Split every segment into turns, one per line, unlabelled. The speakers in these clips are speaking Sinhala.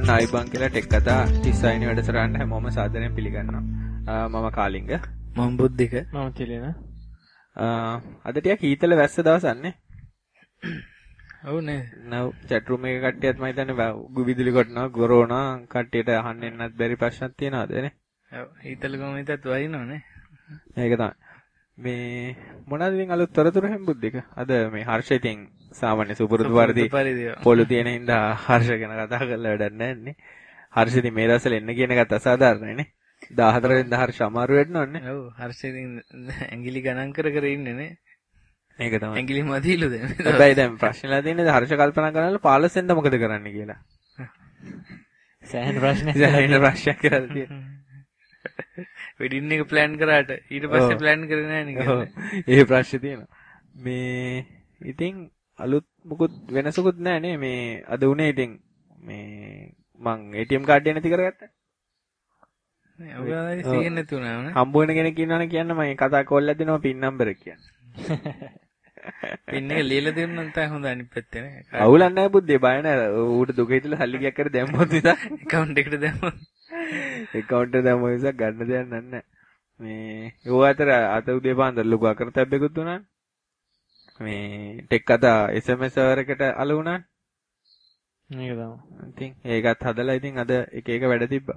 ඔන්න අයිබන් කියලා ටෙක් කතා 36 වෙනි වැඩසටහනට හැමෝම සාදරයෙන් පිළිගන්නවා. මම කාලිංග.
මම බුද්ධික.
මම තිලේන.
අද ටිකක් හීතල වැස්ස දවසක් නේ.
ඔව් නේ.
නව් chat room එකේ කට්ටියත් මම හිතන්නේ විදුලි කොටනවා කොරෝනා කට්ටියට අහන්න එන්නත් බැරි ප්‍රශ්නක් තියෙනවද නේ?
ඔව් හීතල කොමිතත් වයින්නෝනේ.
ඒක තමයි. මේ මොනවද ඉතින් අලුත් තොරතුරු හැම්බුද්දික? අද මේ හර්ෂ ඉතින් සාමාන්‍ය සුපුරුදු පරිදි පොළු තියෙන හින්දා හර්ෂ ගැන කතා කරලා වැඩක් නැහැ නේ. හර්ෂ ඉතින් මේ දවස්වල එන්න කියන එකත් අසාධාරණයි නේ. 14 වෙනිදා හර්ෂ අමාරු වෙන්නවන්නේ.
ඔව් හර්ෂ ඉතින් ඇඟිලි ගණන් කර කර ඉන්නේ නේ.
ඒක තමයි.
ඇඟිලි මදිලු දැන්.
හැබැයි දැන් ප්‍රශ්නලා තියෙන්නේ හර්ෂ කල්පනා කරනවලු 15 වෙනිදා මොකද කරන්න කියලා.
සෑහෙන ප්‍රශ්නයක්.
සෑහෙන ප්‍රශ්නයක් කියලා තියෙනවා.
වෙඩින් එක ප්ලෑන් කරාට ඊට පස්සේ ප්ලෑන් කරේ නැහැ නේ.
ඔව්. ඒ ප්‍රශ්නේ තියෙනවා. මේ ඉතින් අලුත් මොකුත් වෙනසකුත් නැහැ නේ මේ අද උනේ ඉතින් මේ මං ATM කාඩ් එක නැති කරගත්තා.
නේ ඔය ආයේ සීන් නැති වුණා නේ.
හම්බ වෙන කෙනෙක් ඉන්නවනේ කියන්න මම කතා කෝල්ලා දෙනවා පින් නම්බර් එක කියන්න.
පින් එක ලියලා දෙන්නම් තමයි හොඳ අනිත් පැත්තේ නේ.
අවුලක් නැහැ බුද්ධිය බය නැහැ. ඌට දුක හිතලා සල්ලි ගියක් කර දැම්මොත් විතර
account එකට දැම්මොත්
account එක දැම්මොත් විතර ගන්න දෙයක් නැහැ. මේ යෝ අතර අත උදේ පාන්දර ලොකු අකරතැබ්බෙකුත් වුණා. මේ ටෙක් කතා SMS වරකට අල වුණා.
මේක තමයි.
ඉතින් ඒකත් හදලා ඉතින් අද එක එක වැඩ තිබ්බා.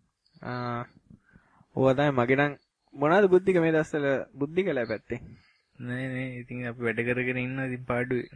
ඕවා තමයි මගේ නම් මොනවද බුද්ධික මේ දවස්වල බුද්ධිකලා පැත්තේ.
නේ ඉතින් අපි වැඩ කරගෙන ඉන්නවා ඉතින් පාඩුවේ.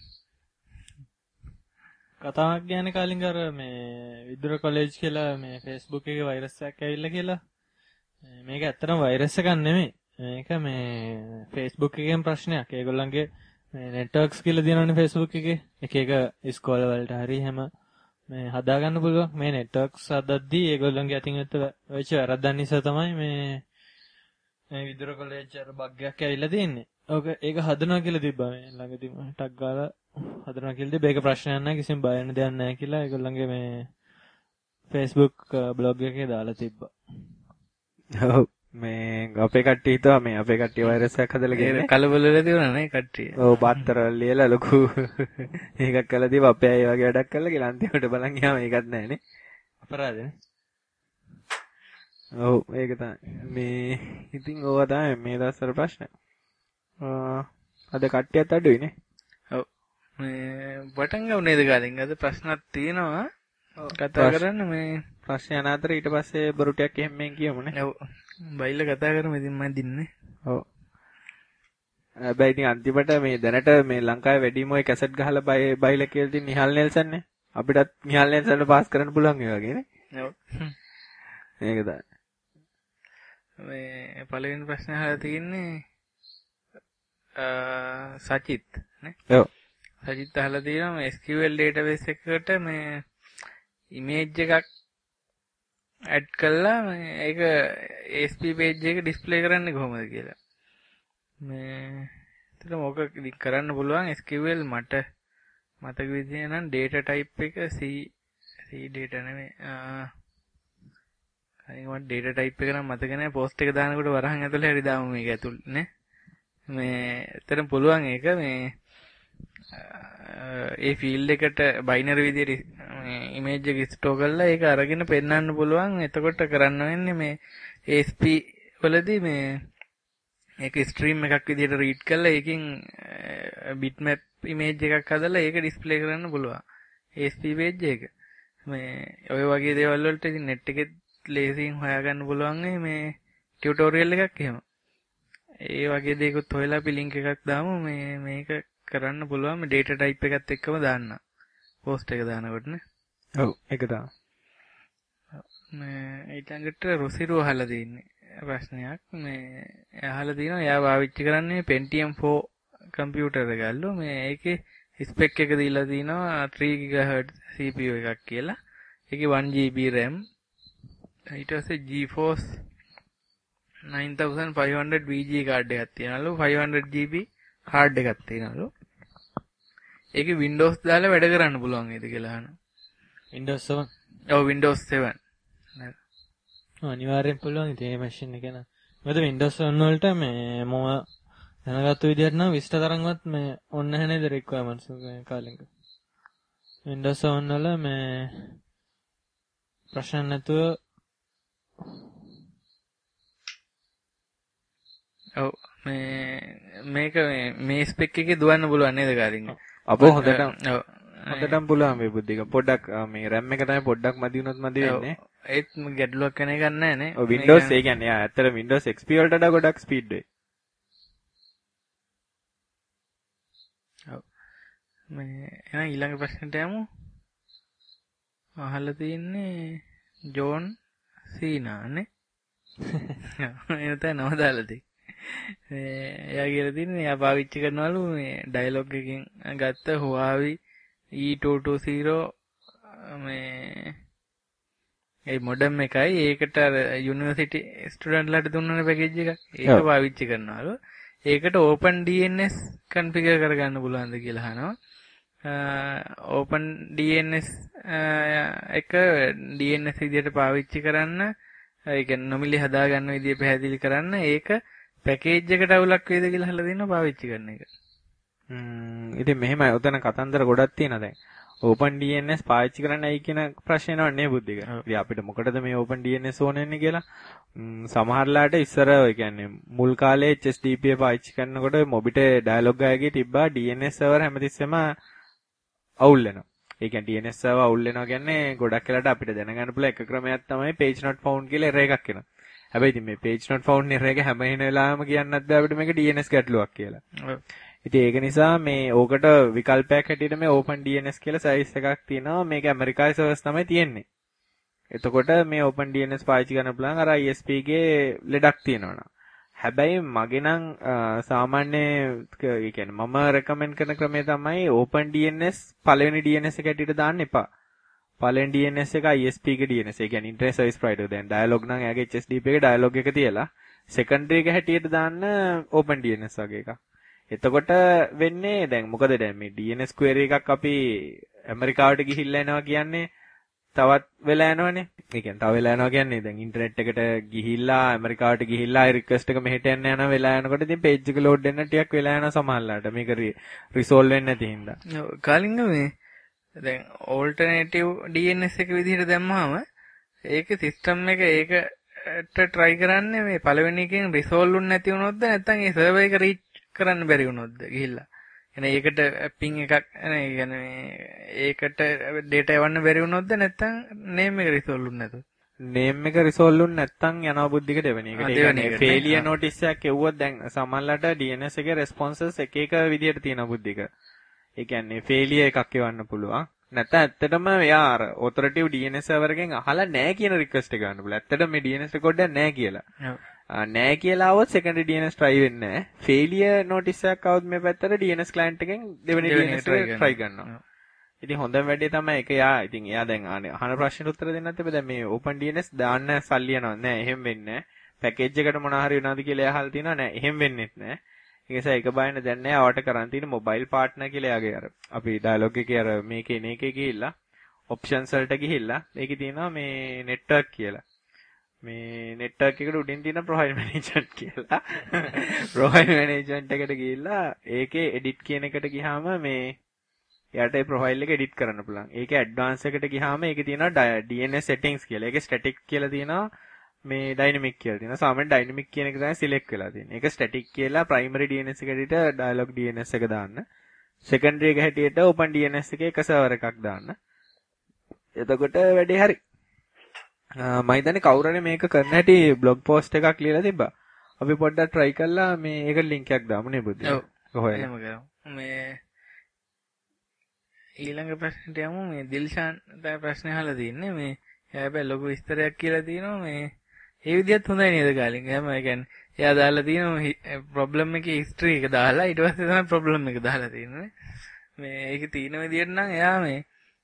කතාවක් ගැන කාලින් කර මේ විදුර කොලෙජ් කියලා මේ Facebook එකේ වෛරස් එකක් ඇවිල්ලා කියලා. මේක ඇත්තටම වෛරස් එකක් නෙමෙයි. මේක මේ Facebook එකෙන් ප්‍රශ්නයක්. ඒගොල්ලන්ගේ මේ networks කියලා දිනවනේ Facebook එකේ. එක එක ඉස්කෝල වලට හරි හැම මේ හදා ගන්න පුළුවන්. මේ networks හදද්දී ඒගොල්ලන්ගේ අතින් වෙච්ච වැරද්දක් නිසා තමයි මේ විදුර කොලෙජ් අර බග් එකක් ඇවිල්ලා තියෙන්නේ. ඒක හදනවා කියලා තිබ්බා මේ ළඟදී ටක් ගාලා හදනවා කියලා තිබ්බා. ඒක ප්‍රශ්නයක් නැහැ කිසිම බය වෙන දෙයක් නැහැ කියලා ඒගොල්ලන්ගේ මේ Facebook blog එකේ දාලා තිබ්බා.
ඔව් මේ අපේ කට්ටිය හිතුවා මේ අපේ කට්ටිය වෛරස් එකක් හදලා ගෙන්නේ.
කලබල වෙලා තියුණා නේ කට්ටිය.
ඔව් බත්තරවල ලියලා ලොකු එකක් කළා දීවා අපේ අය වගේ වැඩක් කළා කියලා අන්තිමට බලන් ගියාම ඒකත් නැහැ නේ.
අපරාධනේ.
ඔව් ඒක තමයි. මේ ඉතින් ඕවා තමයි මේ දවස්වල ප්‍රශ්න. අද කට්ටියත් අඩුයි නේ.
ඔව්. මේ පටන් ගමු නේද ගාලින් අද ප්‍රශ්නක් තියෙනවා. කතා කරන්න මේ
ප්‍රශ්න යන අතර ඊට පස්සේ බොරු ටිකක් එහෙම මෙන් කියමුනේ.
ඔව්. බයිලා කතා කරමු ඉතින් මම දින්නේ.
ඔව්. හැබැයි ඉතින් අන්තිමට මේ දැනට මේ ලංකාවේ වැඩිම ඔය කැසට් ගහලා බයිලා කියලා තියෙන නිහල් නෙල්සන් නේ. අපිටත් නිහල් නෙල්සන්ට පාස් කරන්න පුළුවන් ඒ වගේ නේ.
ඔව්.
මේක තමයි.
මේ පළවෙනි ප්‍රශ්නේ අහලා තියෙන්නේ සචිත් නේ.
ඔව්.
සචිත් අහලා තියෙනවා SQL database එකකට මේ image එකක් ඇඩ් කළා මේ ඒක ASP page එක display කරන්නේ කොහොමද කියලා. මේ එතන මොකක් කරන්න පුළුවන් SQL මට මතක විදිහේ නම් data type එක C data නෙමෙයි. අනික මට data type එක නම් මතක නැහැ. post එක දානකොට වරහන් ඇතුලේ හරි දාමු මේක ඇතුල් නේ. මේ එතන පුළුවන් ඒක මේ ඒ ෆීල්ඩ් එකට බයිනරි විදියට ඉමේජ් එක ස්ටෝර් කරලා ඒක අරගෙන පෙන්නන්න පුළුවන්. එතකොට කරන්න වෙන්නේ මේ ASP වලදී මේ ඒක ස්ට්‍රීම් එකක් විදියට රීඩ් කරලා ඒකෙන් bitmap ඉමේජ් එකක් හදලා ඒක ඩිස්ප්ලේ කරන්න පුළුවන්. ASP page එක. මේ ඔය වගේ දේවල් වලට ඉතින් net එකේ ලේසියෙන් හොයාගන්න පුළුවන් මේ ටියුටෝරියල් එකක් එහෙම. ඒ වගේ දේකුත් හොයලා අපි link එකක් දාමු මේ මේක කරන්න පුළුවන් මේ data type එකත් එක්කම දාන්න. post එක දානකොට නේ.
ඔව් ඒක තමයි.
මේ ඊටඟට රුසිරු අහලා තින්නේ ප්‍රශ්නයක් මේ අහලා තිනවා එයා පාවිච්චි කරන්නේ Pentium 4 කම්පියුටර් එකල්ලු මේ ඒකේ ස්පෙක් එක දීලා තිනවා 3 GHz CPU එකක් කියලා. ඒකේ 1 GB RAM ඊට පස්සේ GeForce 9500 VG කාඩ් එකක් තියෙනවලු 500 GB හાર્ඩ් එකක් තියෙනවලු. ඒකේ Windows දාලා වැඩ කරන්න පුළුවන් ඒද කියලා අහනවා.
Windows 7.
ඔව් Windows 7.
අනිවාර්යෙන් පුළුවන් ඉතින් මේ මැෂින් එක න. මොකද Windows 7 වලට මේ මොම දැනගත්තු විදිහට නම් විස්තර තරම්වත් මේ ඔන්න නැහැ නේද රික්වයර්මන්ට්ස් කාලෙක. Windows 7 වල මේ ප්‍රශ්න නැතුව
ඔව් මේක මේ ස්පෙක් එකේ දුවන්න පුළුවන් නේද කාරින්?
අපෝ හොඳටම පුළුවන් මේ බුද්ධික. පොඩ්ඩක් මේ RAM එක තමයි පොඩ්ඩක් මදි වුණොත් මදි වෙන්නේ.
ඒත් ගැටලුවක් කෙනෙක් ගන්න නැහැ නේ.
ඔව් Windows ඒ කියන්නේ ඇත්තට Windows XP වලට වඩා ගොඩක් ස්පීඩ් වෙයි.
ඔව්. එහෙනම් ඊළඟ ප්‍රශ්නට යමු. අහලා තින්නේ ජෝන් සීනා නේ. එන තැන නම දාලා තියෙන්නේ. එයා කියලා තින්නේ එයා පාවිච්චි කරනවලු මේ ඩයලොග් එකකින් ගත්ත Huawei E220 මේ ඒ මොඩම් එකයි ඒකට අර යුනිවර්සිටි ස්ටුඩන්ට්ලාට දුන්නන පැකේජ් එක ඒක පාවිච්චි කරනවලු. ඒකට OpenDNS කන්ෆිගර් කරගන්න පුළුවන්ද කියලා අහනවා. OpenDNS එක DNS විදියට පාවිච්චි කරන්න ඒ කියන්නේ නොමිලේ හදාගන්න විදිය පැහැදිලි කරන්න ඒක පැකේජ් එකට අවුලක් වේද කියලා අහලා දෙනවා පාවිච්චි කරන එක.
ඉතින් මෙහෙමයි උතන කතන්දර ගොඩක් තියෙනවා දැන්. OpenDNS පාවිච්චි කරන්නයි කියන ප්‍රශ්නේ නෝනේ බුද්ධික. ඉතින් අපිට මොකටද මේ OpenDNS ඕනෙන්නේ කියලා සමහරලාට ඉස්සර ඒ කියන්නේ මුල් කාලේ HTTP පාවිච්චි කරනකොට මොබිට ඩයලොග් එකේ තිබ්බා DNS සර්වර් හැමතිස්සෙම අවුල් වෙනවා. ඒ කියන්නේ DNS සර්වර් අවුල් වෙනවා කියන්නේ ගොඩක් වෙලාට අපිට දැනගන්න පුළුවන් එක ක්‍රමයක් තමයි page not found කියලා error එකක් එනවා. හැබැයි ඉතින් මේ page not found error එක හැම වෙලාවෙම කියන්නත් බෑ අපිට මේක DNS ගැටලුවක් කියලා. ඉතින් ඒක නිසා මේ ඕකට විකල්පයක් හැටියට මේ OpenDNS කියලා සර්විස් එකක් තියෙනවා. මේක ඇමරිකාවේ සර්වර්ස් තමයි තියෙන්නේ. එතකොට මේ OpenDNS පාවිච්චි කරන්න පුළුවන් අර ISP ගේ ලෙඩක් තියෙනවා. හැබැයි මගේ නම් සාමාන්‍ය ඒ කියන්නේ මම රෙකමෙන්ඩ් කරන ක්‍රමය තමයි OpenDNS පළවෙනි DNS එක හැටියට දාන්න එපා. පළවෙනි DNS එක ISP ගේ DNS. ඒ කියන්නේ Internet Service Provider. දැන් dialog නම් එයාගේ HTTP එකේ dialog එක තියලා secondary එක හැටියට දාන්න OpenDNS වගේ එකක්. එතකොට වෙන්නේ දැන් මොකද දැන් මේ DNS query එකක් අපි ඇමරිකාවට ගිහිල්ලා එනවා කියන්නේ තවත් වෙලා යනවනේ. ඒ කියන්නේ තව වෙලා යනවා කියන්නේ දැන් ඉන්ටර්නෙට් එකට ගිහිල්ලා ඇමරිකාවට ගිහිල්ලා රික්වෙස්ට් එක මෙහෙට එන්න යන වෙලා යනකොට ඉතින් page එක load වෙන්න ටිකක් වෙලා යනවා සමහරලාට. මේක resolve වෙන්නේ නැති හින්දා.
කාලින්ග මේ දැන් alternative DNS එක විදිහට දැම්මම ඒක system එක ඒකට try කරන්නේ මේ පළවෙනි එකෙන් resolve වුනේ නැති වුණොත්ද නැත්නම් ඒ server එක reach කරන්න බැරි වුණොත්ද ගිහිල්ලා. එනේ ඒකට ping එකක් නේ කියන්නේ ඒකට data එවන්න බැරි වුණොත්ද නැත්නම් name එක resolve වුනේ නැතුව.
name එක resolve වුනේ නැත්නම් යනවා බුද්ධික දෙවෙනි එකට. ඒ කියන්නේ failure notice එකක් එවුවොත් දැන් සමහරලාට DNS එකේ responses එක එක විදිහට තියෙනවා බුද්ධික. ඒ කියන්නේ failure එකක් එවන්න පුළුවන්. නැත්නම් ඇත්තටම එයා අර authoritative DNS server එකෙන් අහලා නැහැ කියන request එක ගන්න පුළුවන්. ඇත්තටම මේ DNS record එක නැහැ කියලා. නැහැ කියලා આવොත් secondary DNS try වෙන්නේ නැහැ. failure notice එකක් આવොත් මේ පැත්තට DNS client එකෙන් දෙවෙනි DNS එක try කරනවා. ඉතින් හොඳම වැඩේ තමයි ඒක යා ඉතින් එයා දැන් අහන ප්‍රශ්නෙට උත්තර දෙන්නත් එපා. දැන් මේ OpenDNS දාන්න සල්ලි යනවා. නෑ එහෙම වෙන්නේ නෑ. පැකේජ් එකට මොනවා හරි වෙනවද කියලා එයා අහලා තිනවා නෑ. එහෙම වෙන්නේත් නෑ. ඒ නිසා ඒක බයින්න දැන් නෑ. ආවට කරන් තියෙන මොබයිල් පාර්ට්නර් කියලා එයාගේ අර අපි ඩයලොග් එකේ අර මේකේ එන එකේ ගිහිල්ලා ඔප්ෂන්ස් වලට ගිහිල්ලා ඒකේ තියෙනවා මේ නෙට්වර්ක් කියලා. මේ නෙට්වර්ක් එකට උඩින් තියෙන ප්‍රොෆයිල් මැනේජ්මන්ට් කියලා. ප්‍රොෆයිල් මැනේජ්මන්ට් එකට ගිහිල්ලා ඒකේ එඩිට් කියන එකට ගියාම මේ එයාට ඒ ප්‍රොෆයිල් එක එඩිට් කරන්න පුළුවන්. ඒකේ ඇඩ්වාන්ස් එකට ගියාම ඒකේ තියෙනවා DNS settings කියලා. ඒකේ static කියලා තියෙනවා මේ dynamic කියලා තියෙනවා. සාමාන්‍යයෙන් dynamic කියන එක තමයි select වෙලා තියෙන්නේ. ඒක static කියලා primary DNS එකට dialog DNS එක දාන්න. secondary එක හැටියට open DNS එකේ එක server එකක් දාන්න. එතකොට වැඩේ හරි. මම හිතන්නේ කවුරු හරි මේක කරන්න හැටි blog post එකක් ලියලා තිබ්බා. අපි පොඩ්ඩක් try කරලා මේ ඒකට link එකක් දාමු නේ බුද්ධි.
ඔව්. එහෙම කරමු. මේ ඊළඟ ප්‍රශ්නට යමු. මේ දිල්ෂාන් තමයි ප්‍රශ්නේ අහලා තින්නේ. මේ හැබැයි ලොකු විස්තරයක් කියලා තියෙනවා. මේ ඒ විදිහත් හොඳයි නේද කාලින්? එහෙම ඒ කියන්නේ එයා දාලා තියෙනවා ප්‍රොබ්ලම් එකේ history එක දාලා ඊට පස්සේ තමයි ප්‍රොබ්ලම් එක දාලා තියෙන්නේ. මේ ඒකේ තියෙන විදිහට නම් එයා මේ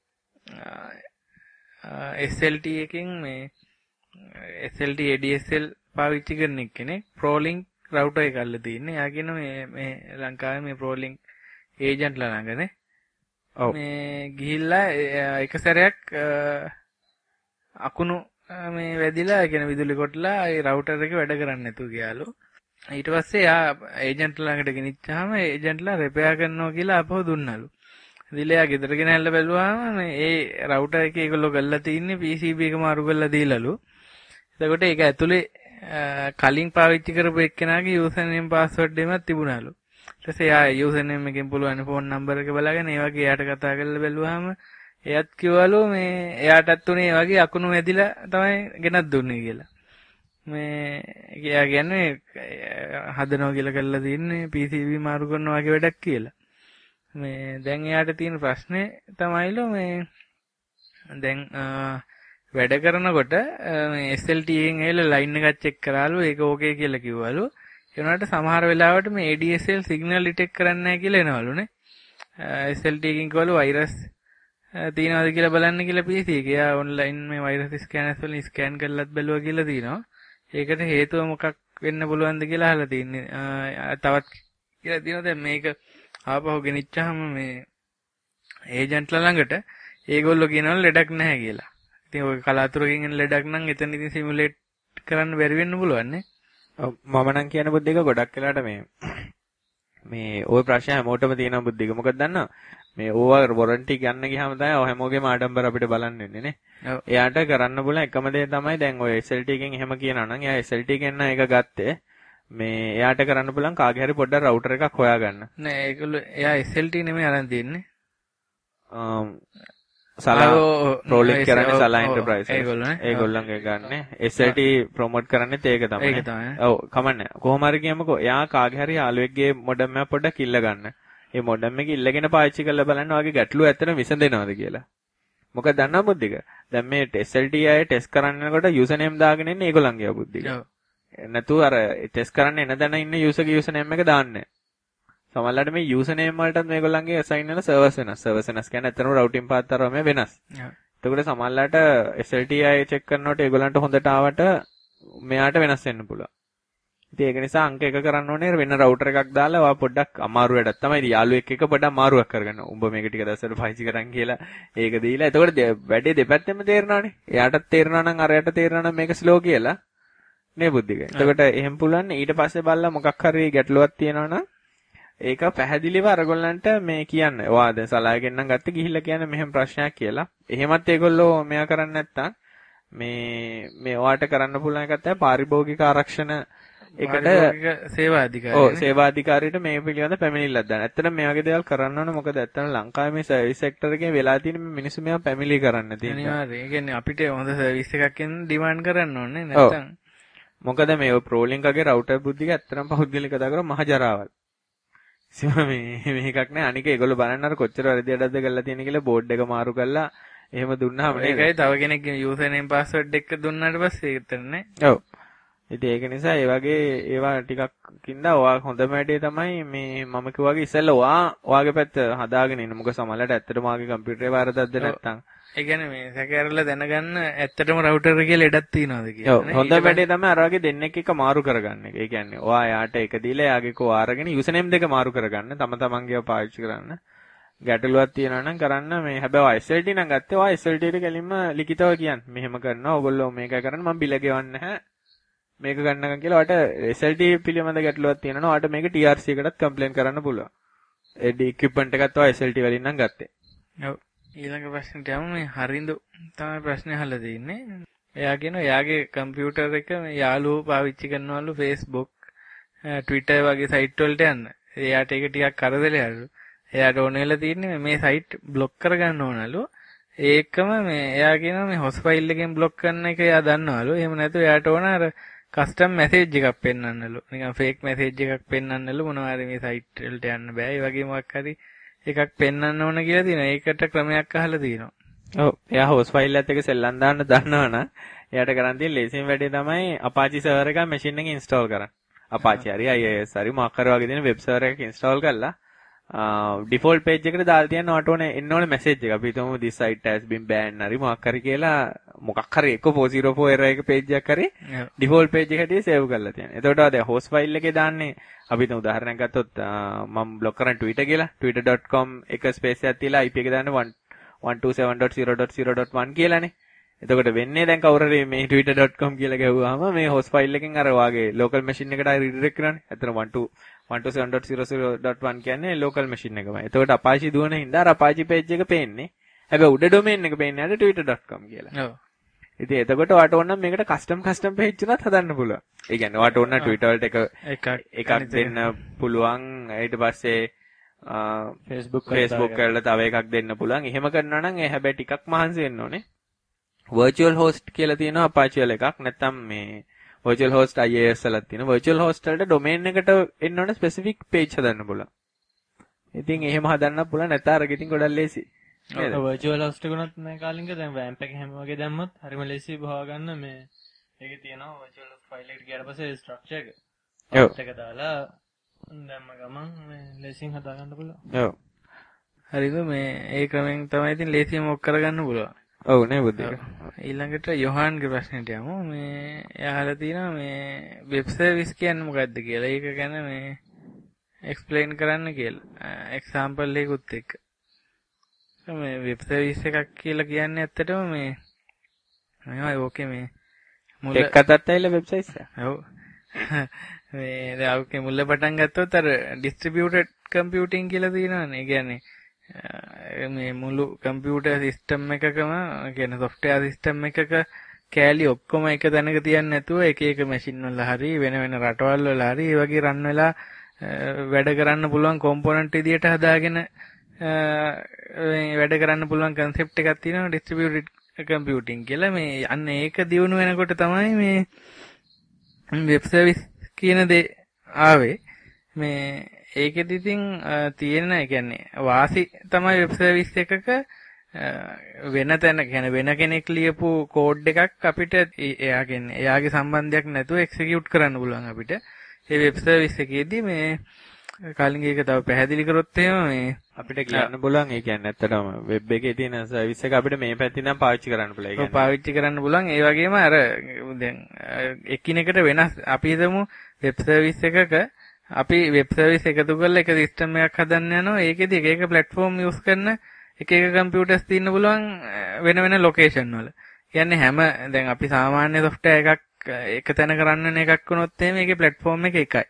SLT එකෙන් මේ SLT ADSL පාවිච්චි කරන කෙනෙක් ProLink router එක අල්ල තින්නේ. එයා කියන මේ ලංකාවේ මේ ProLink ඒජන්ට්ලා ළඟනේ. ඔව්. මේ ගිහිල්ලා එක සැරයක් අකුණු මේ වැදිලා කියන විදුලි කොටලා ඒ router එක වැඩ කරන්නේ නැතුව ගියාලු. ඊට පස්සේ එයා ඒජන්ට් ළඟට ගෙනිච්චාම ඒජන්ට්ලා රිපෙයාර් කරනවා කියලා අපව දුන්නලු. දිලයා ගෙදර ගෙනල්ලා බැලුවාම ඒ රවුටර් එකේ ඒගොල්ලෝ ගල්ලා තින්නේ PCB එක මාරු කරලා දීලාලු. එතකොට ඒක ඇතුලේ කලින් පාවිච්චි කරපු එක්කෙනාගේ යූසර් නේම් පාස්වර්ඩ් එකක් තිබුණාලු. ඊට පස්සේ යා යූසර් නේම් එකෙන් පුළුවන් ෆෝන් නම්බර් එක බලාගෙන ඒ වගේ එයාට කතා කරලා බැලුවාම එයාත් කිව්වලු මේ එයාටත් උනේ ඒ වගේ අකුණු වැදිලා තමයි ගෙනත් දුන්නේ කියලා. මේ එයා කියන්නේ හදනවා කියලා කරලා තින්නේ PCB මාරු කරනවා වගේ වැඩක් කියලා. මේ දැන් එයාට තියෙන ප්‍රශ්නේ තමයිලු මේ දැන් වැඩ කරනකොට මේ SLT එකෙන් ඇවිල්ලා ලයින් එකක් චෙක් කරාලු ඒක ඕකේ කියලා කිව්වලු. ඒ වුණාට සමහර වෙලාවට මේ ADSL සිග්නල් ඩිටෙක්ට් කරන්නේ නැහැ කියලා එනවලුනේ. SLT එකෙන් කිව්වලු වෛරස් තියෙනවද කියලා බලන්න කියලා PC එක. එයා ඔන්ලයින් මේ වෛරස් ස්කෑනර්ස් වලින් ස්කෑන් කරලත් බැලුවා කියලා තියෙනවා. ඒකට හේතුව මොකක් වෙන්න පුළුවන්ද කියලා අහලා තින්නේ. තවත් කියලා තියෙනවා දැන් මේක ආපහු ගෙනිච්චාම මේ ඒජන්ට්ලා ළඟට ඒගොල්ලෝ කියනවලු ලෙඩක් නැහැ කියලා. ඉතින් ඔය කලාතුරකින් එන ලෙඩක් නම් එතන ඉතින් සිමුලේට් කරන්න බැරි වෙන්න පුළුවන් නේ.
ඔව් මම නම් කියන බුද්ධික ගොඩක් වෙලාට මේ ওই ප්‍රශ්න හැමෝටම තියෙන බුද්ධික. මොකද දන්නව? මේ ඕවා වොරන්ටි ගන්න ගියාම තමයි ඔය හැමෝගේම ආඩම්බර අපිට බලන්න වෙන්නේ නේ. එයාට කරන්න පුළුවන් එකම දේ තමයි දැන් ඔය SLT එකෙන් එහෙම කියනවා නම් එයා SLT එකෙන් නම් ඒක ගත්තේ. මේ එයාට කරන්න පුළුවන් කාගේ හරි පොඩ්ඩක් රවුටර් එකක් හොයාගන්න.
නෑ ඒගොල්ලෝ එයා SLT නෙමෙයි අරන් තියන්නේ.
සලා ප්‍රොලික් කරන්නේ සලා එන්ටර්ප්‍රයිස්. ඒගොල්ලන්ගේ ගන්න. SLT ප්‍රොමෝට් කරන්නේත් ඒක තමයි.
ඒක තමයි.
ඔව් කමන්නේ. කොහොම හරි කියමුකෝ එයා කාගේ හරි යාළුවෙක්ගේ මොඩම් එක පොඩ්ඩක් ඉල්ල ගන්න. ඒ මොඩම් එක ඉල්ලගෙන පාවිච්චි කරලා බලන්න ඔයගේ ගැටලුව ඇත්තටම විසඳෙනවද කියලා. මොකද දන්නව බුද්ධික? දැන් මේ SLT අය ටෙස්ට් කරන්නකොට යූසර් නේම් දාගෙන ඉන්නේ ඒගොල්ලන්ගේ බුද්ධික. ඔව්. නැතුව අර ටෙස්ට් කරන්න එන දැන ඉන්න යූසර්ගේ යූසර් නේම් එක දාන්නේ. සමහරවිට මේ යූසර් නේම් වලටත් මේගොල්ලන්ගේ අසයින් වෙන සර්වර්ස් වෙනස්. සර්වර්ස් වෙනස් කියන්නේ ඇත්තටම රවුටින් පාත් අරම වෙනස්. එතකොට සමහරවිට SLT අය චෙක් කරනකොට ඒගොල්ලන්ට හොඳට ආවට මෙයාට වෙනස් වෙන්න පුළුවන්. ඉතින් ඒක නිසා අංක එක කරන්න ඕනේ වෙන රවුටර් එකක් දාලා ඔයා පොඩ්ඩක් අමාරු වැඩක් තමයි. ඉතින් යාළුවෙක් එක පොඩ්ඩක් අමාරුවක් කරගන්න. උඹ මේක ටික දවසකට පාවිච්චි කරන් කියලා ඒක දීලා. එතකොට වැඩේ දෙපැත්තෙම තේරෙනවානේ. එයාටත් තේරෙනවා නම් අරයට තේරෙනවා නම් මේක ස්ලෝ කියලා. නේ බුද්ධික. එතකොට එහෙම පුළුවන් ඊට පස්සේ බලලා මොකක් හරි ගැටලුවක් තියෙනවා නම් ඒක පැහැදිලිව අරගොල්ලන්ට මේ කියන්න. ඔයා දැන් සලායගෙන් නම් ගත්තේ ගිහිල්ලා කියන්නේ මෙහෙම ප්‍රශ්නයක් කියලා. එහෙමත් ඒගොල්ලෝ මෙයා කරන්නේ නැත්තම් මේ ඔයාට කරන්න පුළුවන් එකක් තමයි පාරිභෝගික ආරක්ෂණ ඒකට
සේවා අධිකාරිය.
ඔව් සේවා අධිකාරියට මේ පිළිබඳ පැමිණිල්ලක් දාන්න. ඇත්තටම මේ වගේ දේවල් කරන්න ඕන. මොකද ඇත්තටම ලංකාවේ මේ සර්විස් සෙක්ටර් එකේ වෙලා තියෙන මේ මිනිස්සු මේවා පැමිණිලි කරන්න තියෙනවා.
අනිවාර්යයෙන්. ඒ කියන්නේ අපිට හොඳ සර්විස් එකක් එන්න ඩිමාන්ඩ් කරන්න ඕනේ නැත්තම්.
මොකද මේ ප්‍රෝලින්ක්ගේ රවුටර් බුද්ධික ඇත්තටම පෞද්ගලික කතා කරා මහ ජරාවල්. මේකක් නෑ. අනික ඒගොල්ලෝ බලන්න අර කොච්චර වැරදි අඩක්ද කරලා තියෙන කියලා බෝඩ් එක මාරු කරලා එහෙම දුන්නාම නේ.
ඒකයි තව කෙනෙක්ගේ යූසර් නේම් පාස්වර්ඩ් එක දුන්නාට පස්සේ ඒකට නේ.
ඔව්. ඉතින් ඒක නිසා ඒ වගේ ඒවා ටිකක් කින්දා ඔයා හොඳම වැඩේ තමයි මේ මම කිව්වාගේ ඉස්සෙල්ලා ඔයාගේ පැත්ත හදාගෙන ඉන්න. මොකද සමහරවිට ඇත්තටම ඔයාගේ කම්පියුටරේ වරදක්ද නැත්තම්. ඒ
කියන්නේ මේ සැකහැරලා දැනගන්න ඇත්තටම රවුටර් එකේ ලෙඩක් තියෙනවද කියලා.
ඔව් හොඳ වැඩේ තමයි අර වගේ දෙන්නෙක් එක මාරු කරගන්න එක. ඒ කියන්නේ ඔයා යාට එක දීලා යාගේ කෝ අරගෙන යූසර් නේම් දෙක මාරු කරගන්න. තම තමන්ගේව පාවිච්චි කරන්න. ගැටලුවක් තියෙනවා නම් කරන්න මේ හැබැයි SLT නම් ගත්තේ ඔයා SLT එකට කෙලින්ම ලිඛිතව කියන්න. මෙහෙම කරනවා. ඕගොල්ලෝ මේක කරන්න මම බිල ගෙවන්නේ නැහැ. මේක ගන්නකම් කියලා ඔයාට SLT පිළිබඳ ගැටලුවක් තියෙනවා. ඔයාට මේක TRC එකටත් කම්ප්ලේන්ට් කරන්න පුළුවන්. ඒ ඉක්විප්මන්ට් එකත් ඔයා SLT වලින් නම් ගත්තේ.
ඔව්. ඊළඟ ප්‍රශ්නෙට යමු. මේ හරිඳු තමයි ප්‍රශ්නේ අහලා තියෙන්නේ. එයා කියනවා එයාගේ කම්පියුටර් එක මේ යාළුවෝ පාවිච්චි කරනවලු Facebook, Twitter වගේ සයිට් වලට යන්න. එයාට ඒක ටිකක් කරදරයලු. එයාට ඕන වෙලා තියෙන්නේ මේ සයිට් බ්ලොක් කරගන්න ඕනලු. ඒකම මේ එයා කියනවා මේ හොස් ෆයිල් එකෙන් බ්ලොක් කරන එක එයා දන්නවලු. එහෙම නැත්නම් එයාට ඕන අර කස්ටම් මැසේජ් එකක් පෙන්වන්නලු. නිකන් ෆේක් මැසේජ් එකක් පෙන්වන්නලු මොනවා හරි මේ සයිට් වලට යන්න බෑ. ඒ වගේ මොකක් හරි එකක් පෙන්වන්න ඕන කියලා තියෙනවා. ඒකට ක්‍රමයක් අහලා තියෙනවා.
ඔව්. එයා හොස් ෆයිල් එකත් එක්ක සෙල්ලම් දාන්න දන්නවනම් එයාට කරන් තියෙන ලේසිම වැඩේ තමයි Apache server එක මැෂින් එකේ ඉන්ස්ටෝල් කරන්න. Apache හරි IIS හරි මොකක් හරි වගේ දෙන වෙබ් සර්වර් එකක් ඉන්ස්ටෝල් කරලා ඩිෆෝල්ට් පේජ් එකට දාලා තියන්න ඔයාට ඕනේ එන්න ඕනේ මැසේජ් එක. අපි හිතමු this site has been banned හරි මොකක් හරි කියලා මොකක් හරි 1404 error එක පේජ් එකක් හරි ඩිෆෝල්ට් පේජ් එකට සේව් කරලා තියන්න. එතකොට දැන් හොස් ෆයිල් එකේ දාන්නේ අපි හිතමු උදාහරණයක් ගත්තොත් මම බ්ලොක් කරන Twitter කියලා twitter.com එක ස්පේස් එකක් තියලා IP එක දාන්න 127.0.0.1 කියලානේ. එතකොට වෙන්නේ දැන් කවුරු හරි මේ twitter.com කියලා ගැහුවාම මේ host file එකෙන් අර වාගේ local machine එකට redirect කරන්නේ. අතන 127.0.0.1 කියන්නේ local machine එකමයි. එතකොට Apache දුවන හින්දා අර Apache page එක පේන්නේ. හැබැයි උඩ domain එක පේන්නේ අර twitter.com කියලා. ඔව්. ඉතින් එතකොට ඔයාට ඕන නම් මේකට custom page එකක් හදන්න පුළුවන්. ඒ කියන්නේ ඔයාට ඕන Twitter වලට එකක් දෙන්න පුළුවන්. ඊට පස්සේ Facebook වලට තව එකක් දෙන්න පුළුවන්. එහෙම කරනවා නම් හැබැයි ටිකක් මහන්සි වෙන්න ඕනේ. virtual host කියලා තියෙනවා Apache වල එකක්. නැත්නම් මේ virtual host IIS වලත් තියෙනවා. virtual host වලට domain එකට එන්න ඕනේ specific page හදන්න පුළුවන්. ඉතින් එහෙම හදන්න පුළුවන්. නැත්නම් අරක ඉතින් ගොඩක් ලේසි.
virtual host එකකුණත් මේ කාලින්ක දැන් WAMP එක හැම වගේ දැම්මොත් හරිම ලේසි බවා ගන්න මේ ඒකේ තියෙනවා virtual host file එකට ගියාට පස්සේ structure එක. ඔව්. ඒක දාලා දැම්ම ගමන් මේ ලේසියෙන් හදා ගන්න පුළුවන්.
ඔව්. හරිද මේ ඒ ක්‍රමෙන් තමයි ඉතින් ලේසියෙන් මොක් කරගන්න පුළුවන්.
ඔව් නේ බුද්ධික.
ඊළඟට යොහාන්ගේ ප්‍රශ්නෙට යමු. මේ එයාලා තියෙනවා මේ වෙබ් සර්විස් කියන්නේ මොකක්ද කියලා. ඒක ගැන මේ එක්ස්ප්ලেইন කරන්න කියලා. එක්සැම්පල් එකකුත් එක්ක. මේ වෙබ් සර්විස් එකක් කියලා කියන්නේ ඇත්තටම මේ ඕකේ මේ
මුල එකකට ඇවිල්ලා වෙබ් සර්විස් එක.
ඔව්. මේ දැන් ඕකේ මුල පටන් ගත්තොත් අර ඩිස්ට්‍රිබියුටඩ් කම්පියුටිං කියලා තියෙනවානේ. ඒ කියන්නේ මේ මුළු කම්පියුටර් සිස්ටම් එකකම කියන්නේ software සිස්ටම් එකක කෑලි ඔක්කොම එක තැනක තියන්නේ නැතුව එක එක මැෂින් වල හරි වෙන වෙන රටවල් වල හරි ඒ වගේ රන් වෙලා වැඩ කරන්න පුළුවන් කොම්පොනන්ට් විදියට හදාගෙන වැඩ කරන්න පුළුවන් concept එකක් තියෙනවා distributed computing කියලා. මේ අන්න ඒක දියුණු වෙනකොට තමයි මේ web service කියන දේ ආවේ. මේ ඒකෙදි ඉතින් තියෙන ඒ කියන්නේ වාසි තමයි වෙබ් සර්විස් එකක වෙන තැන කියන්නේ වෙන කෙනෙක් ලියපු කෝඩ් එකක් අපිට එයාගේ සම්බන්ධයක් නැතුව එක්සිකියුට් කරන්න පුළුවන් අපිට. ඒ වෙබ් සර්විස් එකේදී මේ කලින් එක තව පැහැදිලි කරොත් එහෙම මේ
අපිට කියන්න පුළුවන් ඒ කියන්නේ ඇත්තටම වෙබ් එකේ තියෙන සර්විස් එක අපිට මේ පැත්තෙන් නම් පාවිච්චි කරන්න පුළුවන්.
ඒ කියන්නේ පාවිච්චි කරන්න පුළුවන්. ඒ වගේම අර දැන් එකිනෙකට වෙනස් අපි හිතමු වෙබ් සර්විස් එකක අපි වෙබ් සර්විස් එකතු කරලා එක සිස්ටම් එකක් හදන්න යනවා. ඒකෙදි එක එක platform use කරන එක එක computers තියෙන්න පුළුවන් වෙන වෙන location වල. කියන්නේ හැම දැන් අපි සාමාන්‍ය software එකක් එක තැනක run වෙන එකක් වුණොත් එහෙම ඒකේ platform එක එකයි.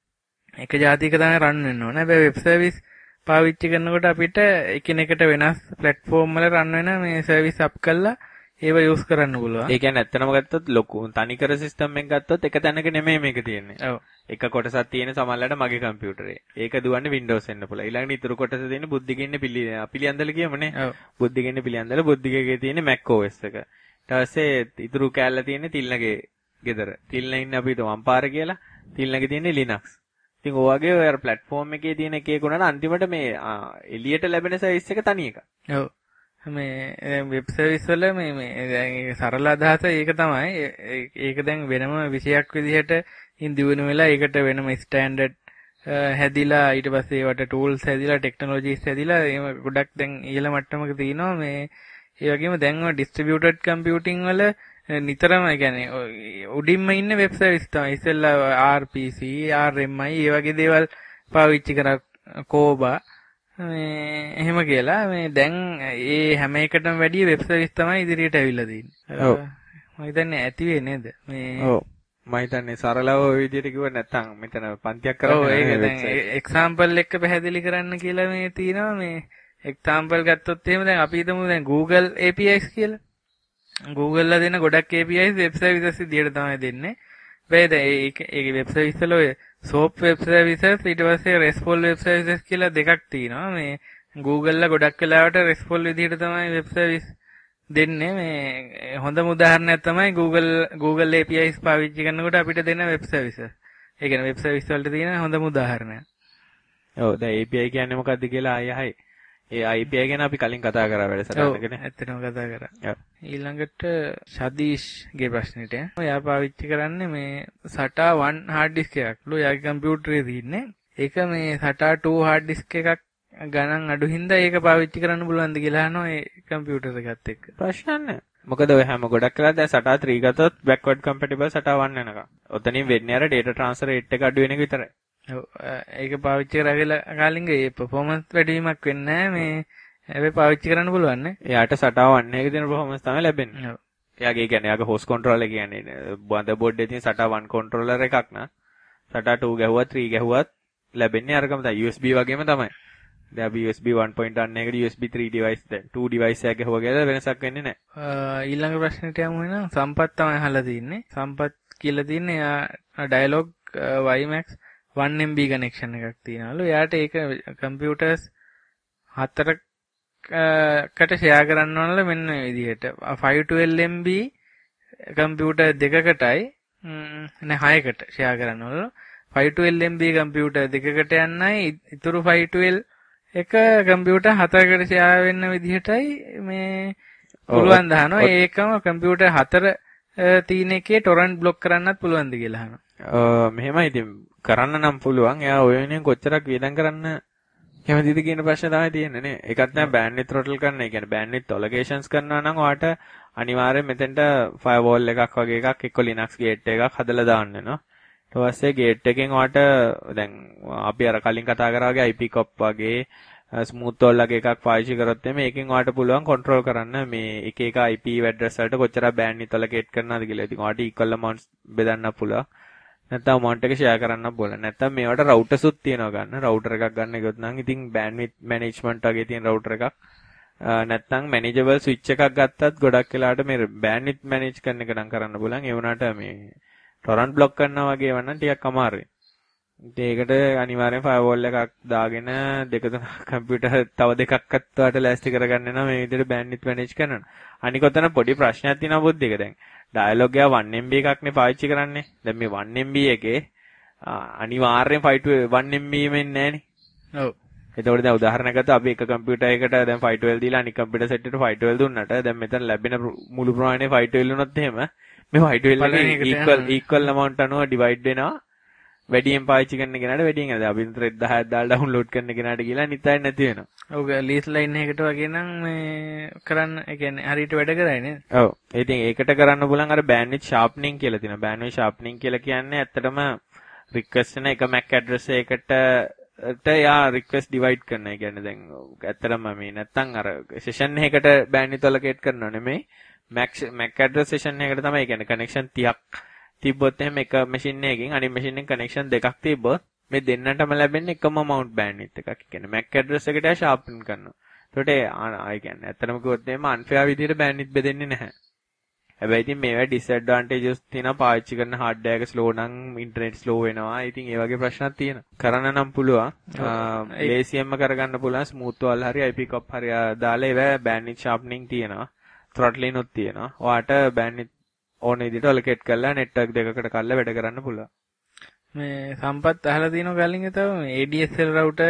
එක જાතියක තමයි run වෙන්න ඕන. හැබැයි වෙබ් සර්විස් පාවිච්චි කරනකොට අපිට එකිනෙකට වෙනස් platform වල run වෙන මේ service up කරලා ඒව use කරන්න පුළුවන්.
ඒ කියන්නේ ඇත්තටම ගත්තොත් ලොකු තනිකර සිස්ටම් එකක් ගත්තොත් එක තැනක නෙමෙයි මේක තියෙන්නේ.
ඔව්.
එක කොටසක් තියෙන සමහරවිට මගේ කම්පියුටරේ. ඒක දුවන්නේ Windows වෙන්න පුළුවන්. ඊළඟට ඉතුරු කොටස තියෙන්නේ බුද්ධිගේ ඉන්නේ පිළියන්දල කියමුනේ.
ඔව්.
බුද්ධිගේ ඉන්නේ පිළියන්දල බුද්ධිගේ තියෙන්නේ Mac OS එක. ඊට පස්සේ ඉතුරු කෑල්ල තියෙන්නේ තිල්නගේ ගෙදර. තිල්න ඉන්නේ අපි හිතමු අම්පාර කියලා. තිල්නගේ තියෙන්නේ Linux. ඉතින් ඔය වගේ ඔය අර platform එකේ තියෙන එක එක උනන අන්තිමට මේ එළියට ලැබෙන සර්විස් එක තනි එකක්.
ඔව්. මේ වෙබ් සර්විස් වල මේ දැන් සරල අදහස ඒක තමයි. ඒක දැන් වෙනම විෂයක් විදිහට දියුණු වෙලා ඒකට වෙනම ස්ටෑන්ඩඩ් හැදිලා ඊට පස්සේ ඒවට ටූල්ස් හැදිලා ටෙක්නොලොජිස් හැදිලා ඒව ගොඩක් දැන් ඉහළ මට්ටමක තියෙනවා. මේ ඒ වගේම දැන් ඔය ඩිස්ට්‍රිබියුටඩ් කම්පියුටිං වල නිතරම කියන්නේ උඩින්ම ඉන්න වෙබ් සර්විස් තමයි. ඉස්සෙල්ලා RPC, RMI ඒ වගේ දේවල් පාවිච්චි කරා කෝබා මේ එහෙම කියලා මේ දැන් ඒ හැම එකටම වැඩිය වෙබ් සර්විස් තමයි ඉදිරියට ඇවිල්ලා තියෙන්නේ.
ඔව්.
මම හිතන්නේ ඇති වෙන්නේ නේද? මේ
ඔව්. මම හිතන්නේ සරලව ওই විදිහට කිව්ව නැත්නම් මෙතන පන්තියක් කරන්න
ඔව් ඒක දැන් එක්සැම්පල් එක පැහැදිලි කරන්න කියලා මේ තියෙනවා. මේ එක්සැම්පල් ගත්තොත් එහෙම දැන් අපි හිතමු දැන් Google APIs කියලා. Google ලා දෙන ගොඩක් APIs වෙබ් සර්විසස් විදියට තමයි දෙන්නේ. වෙයිද ඒක වෙබ් සර්විස් වල ඔය SOAP වෙබ් සර්විසස් ඊට පස්සේ RESTful වෙබ් සර්විසස් කියලා දෙකක් තියෙනවා. මේ Google ලා ගොඩක් වෙලාවට RESTful විදියට තමයි වෙබ් සර්විස් දෙන්නේ. මේ හොඳම උදාහරණයක් තමයි Google APIs පාවිච්චි කරනකොට අපිට දෙන වෙබ් සර්විසස්. ඒ කියන්නේ වෙබ් සර්විස් වලට තියෙන හොඳම උදාහරණයක්.
ඔව් දැන් API කියන්නේ මොකක්ද කියලා ආයෙයි. ඒ API ගැන අපි කලින් කතා කරා වැඩසටහනකනේ.
ඇත්තටම කතා කරා. ඔව්. ඊළඟට සදීෂ්ගේ ප්‍රශ්නෙට එයා පාවිච්චි කරන්නේ මේ SATA 1 hard disk එකක්. එයාගේ කම්පියුටරේ තියෙන්නේ. ඒක මේ SATA 2 hard disk එකක් ගණන් අඩු හින්දා ඒක පාවිච්චි කරන්න පුළුවන්ද කියලා අහනවා ඒ කම්පියුටර් එකත් එක්ක.
ප්‍රශ්න නැහැ. මොකද ඔය හැම ගොඩක් කරලා දැන් SATA 3 ගත්තොත් backward compatible SATA 1 වෙනකම්. ඔතනින් වෙන්නේ අර data transfer rate එක අඩු වෙන එක විතරයි.
ඔව් ඒක පාවිච්චි කරලා කාලින්ගේ ඒ performance වැඩිවීමක් වෙන්නේ නැහැ. මේ හැබැයි පාවිච්චි කරන්න පුළුවන් නේ.
එයාට SATA 1 එකේ තියෙන performance තමයි ලැබෙන්නේ.
ඔව්.
එයාගේ කියන්නේ එයාගේ host controller එක කියන්නේ motherboard එකේ තියෙන SATA 1 controller එකක් නා. SATA 2 ගැහුවත් 3 ගැහුවත් ලැබෙන්නේ අරකම තමයි. USB වගේම තමයි. දැන් අපි USB 1.1 එකට USB 3 device දැන් 2 device එකක් ගැහුවා කියලා වෙනසක් වෙන්නේ නැහැ.
ඊළඟ ප්‍රශ්නෙට යමු එහෙනම්. සම්පත් තමයි අහලා තින්නේ. සම්පත් කියලා තින්නේ එයා dialog WiMAX 1MB connection එකක් තියනවලු. එයාට ඒක computers 4කට share කරන්න ඕනල මෙන්න මේ විදිහට 512MB computer දෙකකටයි නෑ 6කට share කරන්න ඕනලු. 512MB computer දෙකකට යන්නයි ඉතුරු 512 එක computer 4කට share වෙන්න විදිහටයි මේ පුළුවන් දහනවා. ඒකම computer 4 තියෙන එකේ torrent block කරන්නත් පුළුවන්ද කියලා අහනවා.
මෙහෙමයි ඉතින් කරන්න නම් පුළුවන්. එයා ඔය වෙනින් කොච්චරක් වේදම් කරන්න කැමතිද කියන ප්‍රශ්නේ තමයි තියෙන්නේ නේ. ඒකත් නෑ bandwidth throttle කරන්න. ඒ කියන්නේ bandwidth allocations කරනවා නම් ඔයාට අනිවාර්යෙන් මෙතෙන්ට firewall එකක් වගේ එකක් එක්ක Linux gate එකක් හදලා දාන්න වෙනවා. ඊට පස්සේ gate එකෙන් ඔයාට දැන් අපි අර කලින් කතා කරා වගේ IP cop වගේ ස්මූත් වෝල් වගේ එකක් පාවිච්චි කරොත් මේකෙන් ඔයාට පුළුවන් control කරන්න මේ එක එක IP address වලට කොච්චර bandwidth allocate කරනවද කියලා. ඉතින් ඔයාට equal amounts බෙදන්න පුළුවන්. නැත්නම් amount එක share කරන්න පුළුවන්. නැත්නම් මේවට routers උත් තියෙනවා ගන්න. router එකක් ගන්න ගියොත් නම් ඉතින් bandwidth management වගේ තියෙන router එකක් නැත්නම් manageable switch එකක් ගත්තත් ගොඩක් වෙලාවට මේ bandwidth manage කරන එක නම් කරන්න පුළුවන්. ඒ වුණාට මේ torrent block කරනවා වගේ වන්න ටිකක් අමාරුයි. ඒකට අනිවාර්යෙන් firewall එකක් දාගෙන දෙක තුන computer තව දෙකක්වත් ඔයාලට ලෑස්ති කරගන්න නම් මේ විදිහට bandwidth manage කරනවා. අනික ඔතන පොඩි ප්‍රශ්නයක් තියෙනවා බුද්ධික දැන්. dialog එක 1MB එකක්නේ පාවිච්චි කරන්නේ. දැන් මේ 1MB එකේ අනිවාර්යෙන් 1MB මෙන්නේ නැහනේ.
ඔව්.
එතකොට දැන් උදාහරණයක් ගත්තා අපි එක කම්පියුටර් එකකට දැන් 512 දීලා අනිත් කම්පියුටර් සෙට් එකට 512 දුන්නාට දැන් මෙතන ලැබෙන මුළු ප්‍රමාණය 512 වුණොත් එහෙම මේ 512 එක equal amount අනුව divide වෙනවා. වැඩියෙන් පාවිච්චි කරන කෙනාට වැඩියෙන් යනවා. අපි thread 10ක් දාලා download කරන කෙනාට කියලා අනිත් නැති වෙනවා.
ඔව් ලීස් ලයින් එකකට වගේ නම් මේ කරන්න ඒ කියන්නේ හරියට වැඩ කරයි නේද?
ඔව්. ඉතින් ඒකට කරන්න පුළුවන් අර bandwidth sharpening කියලා තියෙනවා. bandwidth sharpening කියලා කියන්නේ ඇත්තටම request වෙන එක MAC address එකකට යා request divide කරන. ඒ කියන්නේ දැන් ඇත්තටම මේ නැත්තම් අර session එකකට bandwidth allocate කරනව නෙමෙයි. MAC address session එකකට තමයි. ඒ කියන්නේ connection 30ක් තිබ්බොත් එහෙම එක machine එකකින් අනිත් machine එකෙන් connection දෙකක් තිබ්බොත් මේ දෙන්නටම ලැබෙන්නේ එකම amount bandwidth එකක්. ඒ කියන්නේ MAC address එකට sharpen කරනවා. ඒකට ඒ කියන්නේ ඇත්තටම කිව්වොත් එහෙම unfair විදිහට bandwidth බෙදෙන්නේ නැහැ. හැබැයි ඉතින් මේවා disadvantages තියෙනවා. පාවිච්චි කරන hardware එක slow නම් internet slow වෙනවා. ඉතින් ඒ වගේ ප්‍රශ්නක් තියෙනවා. කරන්න නම් පුළුවන්. ACM කරගන්න පුළුවන් smooth wall හරි IP cop හරි දාලා ඒවා bandwidth sharpening තියෙනවා. throttling උත් තියෙනවා. ඔයාට bandwidth ඕන විදිහට allocate කරලා network දෙකකට කරලා වැඩ කරන්න පුළුවන්.
මේ සම්පත් අහලා තියෙනවා කලින් තව මේ ADSL router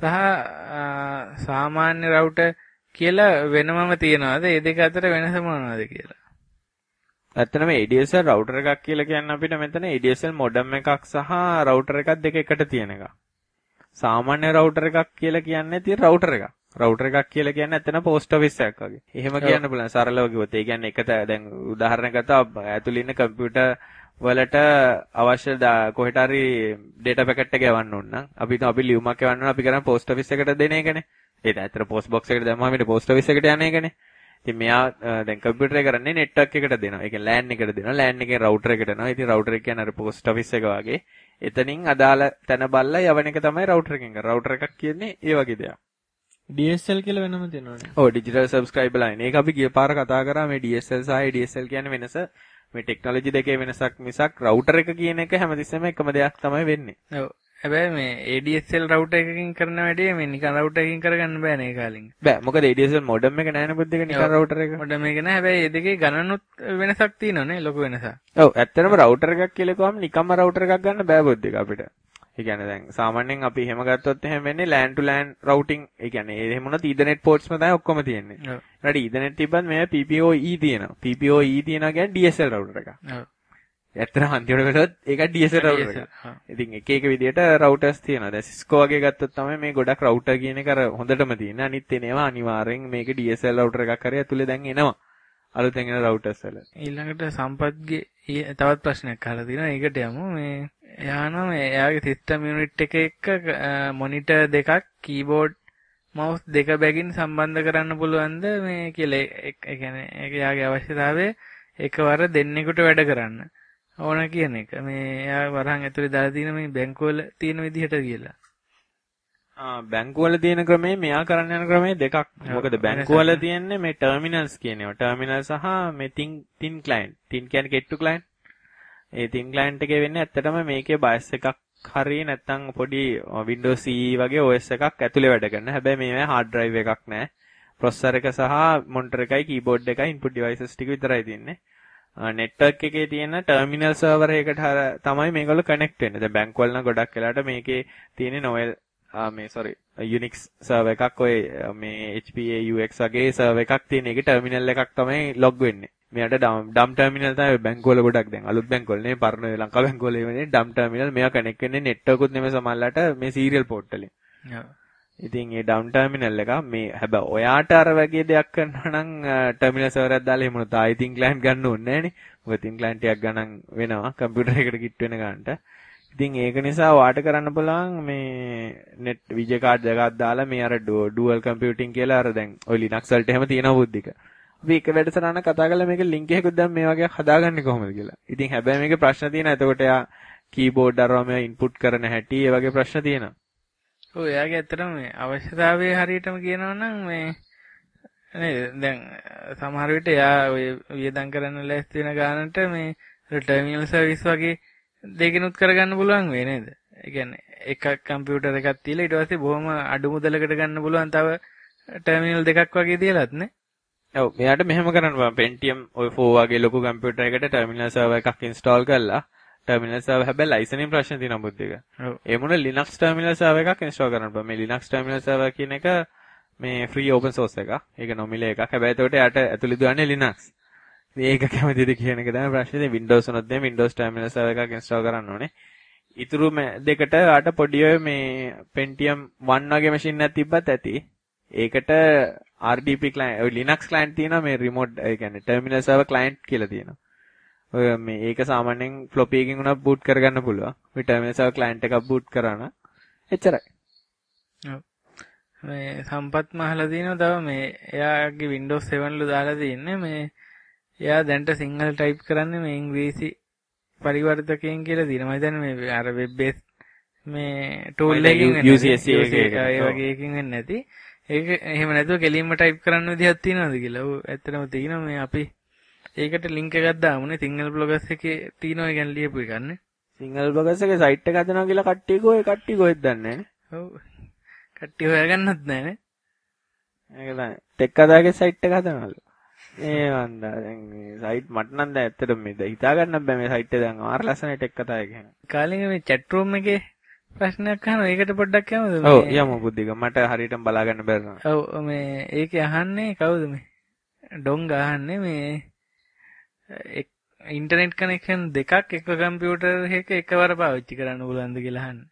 සහ සාමාන්‍ය router කියලා වෙනමම තියනවාද? ඒ දෙක අතර වෙනස මොනවද කියලා?
ඇත්තටම ADSL router එකක් කියලා කියන්නේ අපිට මෙතන ADSL modem එකක් සහ router එකක් දෙක එකට තියෙන එක. සාමාන්‍ය router එකක් කියලා කියන්නේ තියෙන router එකක්. router එකක් කියලා කියන්නේ ඇත්තටම post office එකක් වගේ. එහෙම කියන්න පුළුවන් සරලව කිව්වොත්. ඒ කියන්නේ එක දැන් උදාහරණයක් ගත්තා ඇතුළේ ඉන්න කම්පියුටර් වලට අවශ්‍ය කොහෙට හරි data packet එක යවන්න ඕන නම් අපි ලියුමක් යවන්න ඕන අපි කරන්නේ post office එකට දෙන එකනේ. ඒක ඇත්තට post box එකට දැම්මම අපිට post office එකට යන එකනේ. ඉතින් මෙයා දැන් කම්පියුටර් එක කරන්නේ network එකට දෙනවා. ඒ කියන්නේ LAN එකට දෙනවා. LAN එකෙන් router එකට යනවා. ඉතින් router එක කියන්නේ අර post office එක වගේ. එතනින් අදාළ තැන බලලා යවන එක තමයි router එකෙන් කරන්නේ. router එකක් කියන්නේ ඒ වගේ දෙයක්.
DSL කියලා වෙනම තියෙනවනේ.
ඔව් digital subscriber line. ඒක අපි ගිය පාර කතා කරා මේ DSL සහ ADSL කියන්නේ වෙනස. මේ ටෙක්නොලොජි දෙකේ වෙනසක් මිසක් router එක කියන එක හැමතිස්සෙම එකම දෙයක් තමයි වෙන්නේ.
ඔව්. හැබැයි මේ ADSL router එකකින් කරන වැඩේ මේ නිකන් router එකකින් කරගන්න බෑ නේ කාලින්.
බෑ. මොකද ADSL modem එක නැහැ නේ බුද්ධ එක නිකන් router එක.
modem එක නෑ. හැබැයි ඒ දෙකේ ගණනුත් වෙනසක් තියෙනවනේ ලොකු වෙනසක්.
ඔව්. ඇත්තටම router එකක් කියලා කිව්වම නිකම්ම router එකක් ගන්න බෑ බුද්ධ එක අපිට. ඒ කියන්නේ දැන් සාමාන්‍යයෙන් අපි එහෙම ගත්තොත් එහෙම වෙන්නේ LAN to LAN routing. ඒ කියන්නේ එහෙම වුණත් Ethernet portsම තමයි ඔක්කොම තියෙන්නේ. ඔව්. ඊට Ethernet තිබ්බත් මේ PPoE තියෙනවා. PPoE තියෙනවා කියන්නේ DSL router එකක්. ඔව්. ඇත්තටම අන්තිමට බලද්දි ඒක DSL router එකක්. ඉතින් එක එක විදිහට routers තියෙනවා. දැන් Cisco වගේ ගත්තොත් තමයි මේ ගොඩක් router කියන එක අර හොඳටම තියෙන්නේ. අනිත් ඒවා අනිවාර්යෙන් මේක DSL router එකක් හරි ඇතුලේ දැන් එනවා. අලුතෙන් එන routers වල.
ඊළඟට සම්පත්ගේ තවත් ප්‍රශ්නයක් අහලා තියෙනවා. ඒකට යමු. මේ එයානම් එයාගේ සිස්ටම් යුනිට් එක එක්ක මොනිටර් දෙකක් කීබෝඩ් මවුස් දෙක බැගින් සම්බන්ධ කරන්න පුළුවන්ද මේ කියලා ඒ කියන්නේ ඒක එයාගේ අවශ්‍යතාවය එකවර දෙන්නෙකුට වැඩ කරන්න ඕන කියන එක. මේ එයා වරහන් ඇතුලේ දාලා තියෙන මේ බැංකුවල තියෙන විදිහට කියලා.
බැංකුවල තියෙන ක්‍රමේ මෙයා කරන්න යන ක්‍රමේ දෙකක්. මොකද බැංකුවල තියෙන්නේ මේ ටර්මිනල්ස් කියන ඒවා. ටර්මිනල් සහ මේ තින් ක්ලයන්ට්. තින් කියන්නේ get to client. ඒ තින් ක්ලයන්ට් එකේ වෙන්නේ ඇත්තටම මේකේ BIOS එකක් හරිය නැත්නම් පොඩි Windows CE වගේ OS එකක් ඇතුලේ වැඩ කරන. හැබැයි මේවා hard drive එකක් නෑ. processor එක සහ monitor එකයි keyboard එකයි input devices ටික විතරයි තියෙන්නේ. network එකේ තියෙන terminal server එකකට තමයි මේගොල්ලෝ connect වෙන්නේ. දැන් බැංකුවල නම් ගොඩක් වෙලාට මේකේ තියෙන්නේ Noel Unix server එකක් ඔය මේ HPA UX වගේ server එකක් තියෙන එකේ terminal එකක් තමයි log වෙන්නේ. මෙයාට dumb terminal තමයි බැංකුවල ගොඩක් දැන් අලුත් බැංකුවල නේ පරණ ලංකා බැංකුවල එන්නේ dumb terminal මෙයා connect වෙන්නේ network උත් නෙමෙයි සමහරලාට මේ serial port වලින්. ඉතින් ඒ dumb terminal එක මේ හැබැයි ඔයාට අර වගේ දෙයක් කරනවා නම් terminal server එකක් දාලා එහෙම උනොත් ආයි තින් client ගන්න ඕනේ නෑනේ. මොකද තින් client එකක් ගණන් වෙනවා computer එකට kit වෙන ගන්නට. ඉතින් ඒක නිසා වාට කරන්න පුළුවන් මේ net VJ card දෙකක් දාලා මේ අර dual computing කියලා අර දැන් ඔය Linux වලට එහෙම තියෙනවා බුද්ධික. අපි එක වැඩසටහනක් කතා කරලා මේක link එකකුත් දැන් මේ වගේ හදාගන්නේ කොහොමද කියලා. ඉතින් හැබැයි මේකේ ප්‍රශ්න තියෙනවා. එතකොට යා keyboard අරවම input කරන හැටි ඒ වගේ ප්‍රශ්න තියෙනවා.
ඔව් එයාගේ ඇත්තටම මේ අවශ්‍යතාවය හරියටම කියනවා නම් මේ නේද දැන් සමහර විට එයා ඔය වියදම් කරන්න ලෑස්ති වෙන ගානට මේ ටර්මිනල් සර්විස් වගේ දෙකිනුත් කරගන්න පුළුවන් වෙයි නේද? ඒ කියන්නේ එකක් කම්පියුටර් එකක් තියලා ඊට පස්සේ බොහොම අඩු මුදලකට ගන්න පුළුවන් තව ටර්මිනල් දෙකක් වගේ තියලාත් නේ.
ඔව් මෙයාට මෙහෙම කරන්න පුළුවන්. Pentium ඔය 4 වගේ ලොකු කම්පියුටර් එකකට ටර්මිනල් සර්වර් එකක් ඉන්ස්ටෝල් කරලා ටර්මිනල් සර්වර් හැබැයි ලයිසනින් ප්‍රශ්න තියෙනවා බුද්ධික. ඒ මොන Linux ටර්මිනල් සර්වර් එකක් ඉන්ස්ටෝල් කරන්න පුළුවන්. මේ Linux ටර්මිනල් සර්වර් කියන එක මේ free open source එකක්. ඒක නොමිලේ එකක්. හැබැයි ඒකට යට ඇතුළේ දුවන්නේ Linux. මේක කැමතිද කියන එක තමයි ප්‍රශ්නේ. ඉතින් Windows උනොත් දැන් Windows ටර්මිනල් සර්වර් එකක් ඉන්ස්ටෝල් කරන්න ඕනේ. ඊටු දෙකට ආට පොඩි ඔය මේ Pentium 1 වගේ මැෂින් එකක් තිබ්බත් ඇති. ඒකට RDP client ඔය Linux client තියෙනවා මේ remote ඒ කියන්නේ terminal server client කියලා තියෙනවා. ඔය මේ ඒක සාමාන්‍යයෙන් floppy එකකින් උනත් boot කරගන්න පුළුවන්. මේ terminal server client එකක් boot කරා නම් එච්චරයි.
ඔව්. මේ සම්පත් මහලා තියෙනවා තව මේ එයාගේ Windows 7 වල දාලා තියෙන්නේ මේ එයා දැන්ට සිංහල type කරන්නේ මේ ඉංග්‍රීසි පරිවර්තකයෙන් කියලා තියෙනවා. මම හිතන්නේ මේ අර web based මේ tool එකකින් ඒ වගේ එකකින් වෙන්නේ නැති. ඒක එහෙම නැතුව කෙලින්ම ටයිප් කරන්න විදිහක් තියෙනවද කියලා. ඔව් ඇත්තටම තියෙනවා මේ අපි ඒකට ලින්ක් එකක් දාමුනේ සිංගල් බ්ලොගර්ස් එකේ තියෙනවා කියන්නේ ලියපු එකක් නේ.
සිංගල් බ්ලොගර්ස් එකේ site එක හදනවා කියලා කට්ටිය කොහෙද දන්නේ නැහැ නේ.
ඔව්. කට්ටිය හොයාගන්නත් නැහැ නේ.
ඒක තමයි. ටෙක් කතාගේ site එක හදනවලු. ඒ වන්දා දැන් මේ site මට නම් දැන් ඇත්තටම මේ හිතා ගන්න බෑ මේ site එක දැන් ආර ලස්සන ටෙක් කතාවේ කියන.
කාලෙක මේ chat room එකේ ප්‍රශ්නයක් අහනවා. ඒකට පොඩ්ඩක් යමුද?
ඔව් යමු බුද්ධික. මට හරියටම බලා ගන්න බැරි නෑ.
ඔව් මේ ඒකේ අහන්නේ කවුද මේ? ඩොංග අහන්නේ මේ ඉන්ටර්නෙට් කනෙක්ෂන් දෙකක් එක කම්පියුටර් එකක එකවර පාවිච්චි කරන්න පුළුවන්ද කියලා අහන්නේ.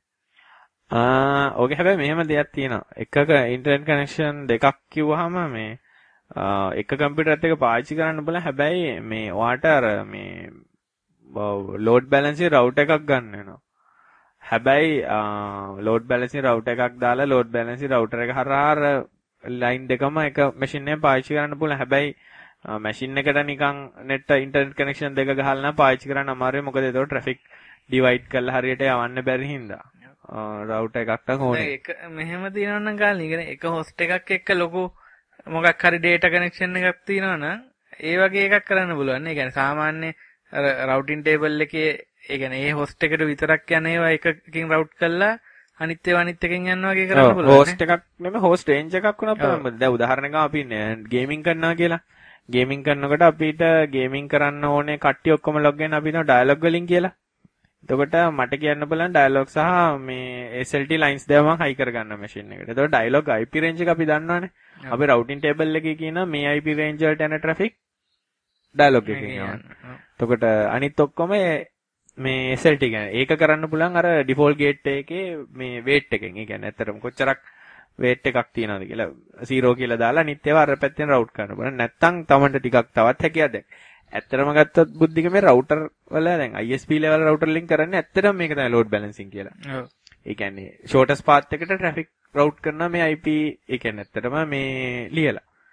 ඕකේ හැබැයි මෙහෙම දෙයක් තියෙනවා. එකක ඉන්ටර්නෙට් කනෙක්ෂන් දෙකක් කිව්වහම මේ එක කම්පියුටර් එකක පාවිච්චි කරන්න බලන්න. හැබැයි මේ ඔයාට අර මේ load balancing router එකක් ගන්න වෙනවා. හැබැයි load balancing router එකක් දාලා load balancing router එක හරහා line දෙකම එක machine එකෙන් පාවිච්චි කරන්න පුළුවන්. හැබැයි machine එකට නිකන් net internet connection දෙක ගහලා නම් පාවිච්චි කරන්න අමාරුයි. මොකද ඒතකොට traffic divide කරලා හරියට යවන්න බැරි හින්දා router එකක් තක් ඕනේ.
ඒක මෙහෙම තියෙනවා නම් කාලේ කියන්නේ එක host එකක් එක්ක ලොකු මොකක් හරි data connection එකක් තියෙනවා නම් ඒ වගේ එකක් කරන්න පුළුවන්. ඒ කියන්නේ සාමාන්‍ය routing table එකේ ඒ කියන්නේ ඒ host එකට විතරක් යන ඒවා එකකින් route කරලා අනිත් ඒවා අනිත් එකෙන් යනවා වගේ කරන්න පුළුවන්.
host එකක් නෙමෙයි host range එකක් වුණා බලන්න. දැන් උදාහරණයක් අපි ගේමින් කරනවා කියලා. ගේමින් කරනකොට අපිට ගේමින් කරන්න ඕනේ කට්ටිය ඔක්කොම log වෙන අපි හිතනවා dialog වලින් කියලා. එතකොට මට කියන්න බලන්න dialog සහ මේ SLT lines දෙකම high කරගන්න machine එකට. එතකොට dialog IP range එක අපි දන්නවනේ. අපි routing table එකේ කියන මේ IP range වලට යන traffic dialog එකකින් යනවා. එතකොට අනිත් ඔක්කොම මේ SLT කියන්නේ ඒක කරන්න පුළුවන් අර default gate එකේ මේ weight එකෙන්. ඒ කියන්නේ ඇත්තටම කොච්චරක් weight එකක් තියනවද කියලා 0 කියලා දාලා අනිත් ඒවා අර පැත්තෙන් route කරන්න පුළුවන්. නැත්තම් තමන්ට ටිකක් තවත් හැකියාවක් දැන්. ඇත්තටම ගත්තොත් බුද්ධික මේ router වල දැන් ISP level router link කරන්නේ ඇත්තටම මේක තමයි load balancing කියලා. ඔව්. ඒ කියන්නේ shortest path එකට traffic route කරන මේ IP ඒ කියන්නේ ඇත්තටම මේ ලියලා.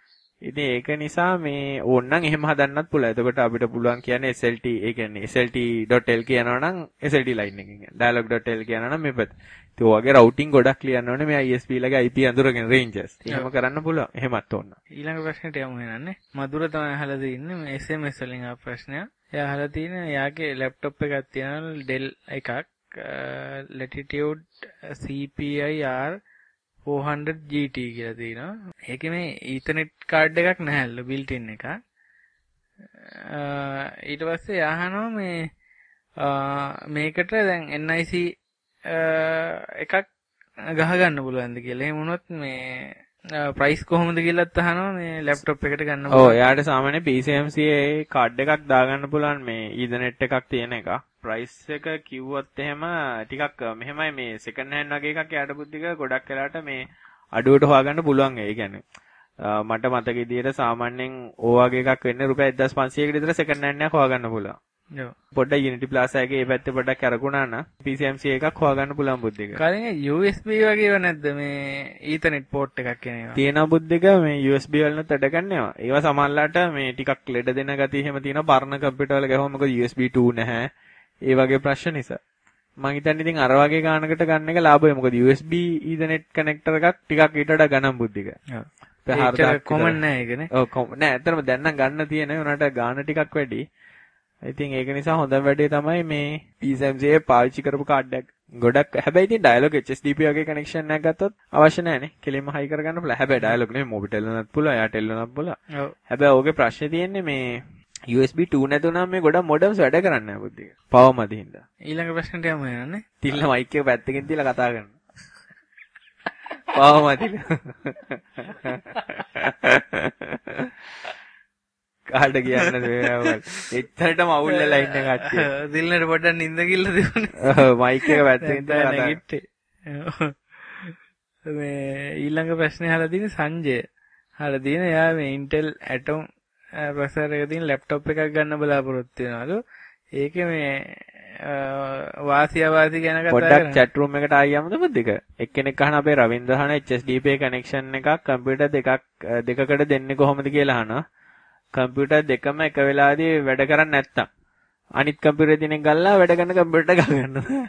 ඉතින් ඒක නිසා මේ ඕනනම් එහෙම හදන්නත් පුළුවන්. එතකොට අපිට පුළුවන් කියන්නේ SLT ඒ කියන්නේ SLT.l කියනවා නම් SLT line එකකින්. dialog.l කියනවා නම් මේ පැත්ත. ඉතින් ඔයගේ routing ගොඩක් ලියන්න ඕනේ මේ ISP ලගේ IP අඳුරගෙන ranges. එහෙම කරන්න පුළුවන්. එහෙමත් ඕන.
ඊළඟ ප්‍රශ්නෙට යමු එහෙනම්. මధుර තමයි අහලා තින්නේ මේ SMS වලින් ආ ප්‍රශ්නයක්. එයා අහලා තියෙන එයාගේ ලැප්ටොප් එකක් තියෙනවා Dell එකක් Latitude CPI R400 GT කියලා තියෙනවා. ඒකේ මේ Ethernet card එකක් නැහැලු built in එකක්. ඊට පස්සේ අහනවා මේ මේකට දැන් NIC එකක් ගහ ගන්න පුළුවන්ද කියලා. එහෙම වුණොත් මේ ප්‍රයිස් කොහොමද කියලාත් අහනවා මේ ලැප්ටොප් එකට ගන්න
පුළුවන්. ඔව් එයාට සාමාන්‍ය PCMCA කාඩ් එකක් දාගන්න පුළුවන් මේ Ethernet එකක් තියෙන එක. ප්‍රයිස් එක කිව්වොත් එහෙම ටිකක් මෙහෙමයි මේ සෙකන්ඩ් හෑන්ඩ් වගේ එකක් යාට බුද්ධික ගොඩක් වෙලාට මේ අඩුවට හොයාගන්න පුළුවන්. ඒ කියන්නේ මට මතක විදියට සාමාන්‍යයෙන් ඕ වගේ එකක් වෙන්නේ රුපියල් 1500කට විතර සෙකන්ඩ් හෑන්ඩ් එකක් හොයාගන්න පුළුවන්. ඔව්. පොඩ්ඩක් Unity Plaza එකේ මේ පැත්තේ පොඩ්ඩක් කරකුණා නම් PCMCA එකක් හොයාගන්න පුළුවන් බුද්ධික.
කලින් USB වගේව නැද්ද මේ Ethernet port එකක් කියනවා.
තියෙනවා බුද්ධික මේ USB වලට වැඩ ගන්නවා. ඒවා සමහරලාට මේ ටිකක් ලෙඩ දෙන ගතිය එහෙම තියෙනවා. පරණ කම්පියුටර් වල ගහුවම මොකද USB 2 නැහැ. ඒ වගේ ප්‍රශ්න නිසා. මම හිතන්නේ ඉතින් අර වගේ ගානකට ගන්න එක ලාභයි. මොකද USB Ethernet connector එකක් ටිකක් ඊට වඩා ගණන් බුද්ධික. ඔව්.
ඒක කොමන් නෑ ඒකනේ.
ඔව් නෑ ඇත්තටම දැන් නම් ගන්න තියෙනවා. උනාට ගාන ටිකක් වැඩි. ඉතින් ඒක නිසා හොඳම වැඩේ තමයි මේ PCMCA පාවිච්චි කරපු කාඩ් එකක්. ගොඩක් හැබැයි ඉතින් dialog HSDP වගේ කනෙක්ෂන් එකක් ගත්තොත් අවශ්‍ය නැහැනේ. කෙලින්ම හයි කරගන්න පුළුවන්. හැබැයි dialog නෙමෙයි Mobitel වලත් පුළුවන්, Airtel වලත් පුළුවන්. ඔව්. හැබැයි ඕකේ ප්‍රශ්නේ තියෙන්නේ මේ USB 2 නැතුණාම මේ ගොඩක් modems වැඩ කරන්නේ නැහැ බුද්ධික. පව මදි හින්දා.
ඊළඟ ප්‍රශ්නට යමු යන්නේ.
තිල්ල මයික් එක පැත්තකින් තියලා කතා කරනවා. පව මදි. කාට කියන්නද මේ එච්චරටම අවුල් වෙලා ඉන්න කට්ටිය.
දිල්ලට පොඩ්ඩක් නිින්ද කිල්ල දෙන්නේ.
ඔව් මයික් එක පැත්තකින් තියලා කතා කරනවා.
මේ ඊළඟ ප්‍රශ්නේ අහලා තියෙන සංජය. අහලා තියෙන එයා මේ Intel Atom ප්‍රොසෙසර් එකක තියෙන ලැප්ටොප් එකක් ගන්න බලාපොරොත්තු වෙනවලු. ඒකේ මේ වාසි අවාසි ගැන කතා කරනවා.
පොඩ්ඩක් chat room එකට ආයියමද බුද්ධික. එක්කෙනෙක් අහන අපේ රවින්ද්‍ර අහන HSDP කනෙක්ෂන් එකක් කම්පියුටර් දෙකකට දෙන්නේ කොහොමද කියලා අහනවා. කම්පියුටර් දෙකම එක වෙලාවදී වැඩ කරන්නේ නැත්තම් අනිත් කම්පියුටර් දිනෙක ගල්ලා වැඩ කරන කම්පියුටර් එක ගන්නවා.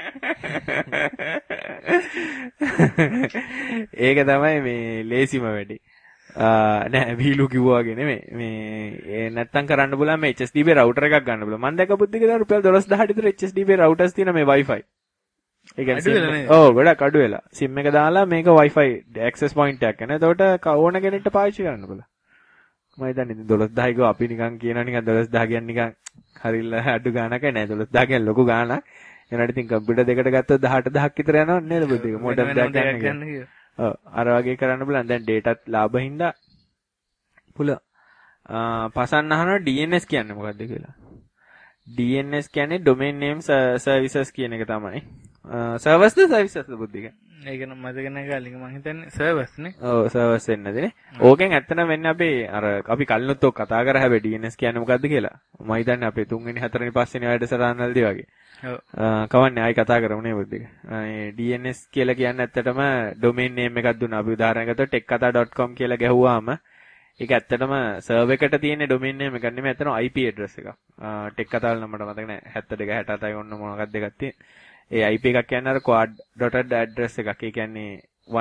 ඒක තමයි මේ ලේසිම වැඩේ. නෑ වීලු කිව්වා වගේ නෙමෙයි. මේ නැත්තම් කරන්න පුළුවන් මේ HSDP router එකක් ගන්න පුළුවන්. මම දැක්ක බුද්ධික දැන් රුපියල් 12000 විතර HSDP routers තියෙන මේ Wi-Fi. ඒ කියන්නේ ඔව් ගොඩක් අඩු වෙලා. SIM එක දාලා මේක Wi-Fi access point එකක් කරන. එතකොට ඕන කෙනෙක්ට පාවිච්චි කරන්න පුළුවන්. මම හිතන්නේ ඉතින් 12000 ගෝ අපි නිකන් කියනවා නිකන් 12000 කියන්නේ නිකන් හරිල්ල අඩු ගානක් නෑ 12000 කියන්නේ ලොකු ගානක්. එනකොට ඉතින් කම්පියුටර් දෙකට ගත්තොත් 18000ක් විතර යනවා නේද බුද්ධික මොඩම් දෙයක් ගන්න කියලා. ඔව් අර වගේ කරන්න පුළුවන්. දැන් ඩේටාත් ලාභ හින්දා පුළුවන්. පසන්න අහනවා DNS කියන්නේ මොකද්ද කියලා. DNS කියන්නේ domain name services කියන එක තමයි. servers ද services ද බුද්ධික.
ඒක නම් මතක නැහැ කලින් මම හිතන්නේ servers නේ.
ඔව් servers වෙන්නද නේ. ඕකෙන් ඇත්තටම වෙන්නේ අපි කලිනුත් ඔක් කතා කරා හැබැයි DNS කියන්නේ මොකද්ද කියලා. මම හිතන්නේ අපේ 3 වෙනි 4 වෙනි 5 වෙනි වැඩසටහනවලදී වගේ. ඔව්. කවන්නේ ආයි කතා කරමු නේ බුද්ධික. DNS කියලා කියන්නේ ඇත්තටම domain name එකක් දුන්නා. අපි උදාහරණයක් ගත්තොත් tekkatha.com කියලා ගැහුවාම ඒක ඇත්තටම සර්වර් එකට තියෙන domain name එකක් නෙමෙයි ඇත්තටම IP address එකක්. tekkatha වල මට මතක නැහැ 72 68යි ඔන්න මොනවද දෙකක් තියෙන. ඒ IP එකක් කියන්නේ අර quad dotted address එකක්. ඒ කියන්නේ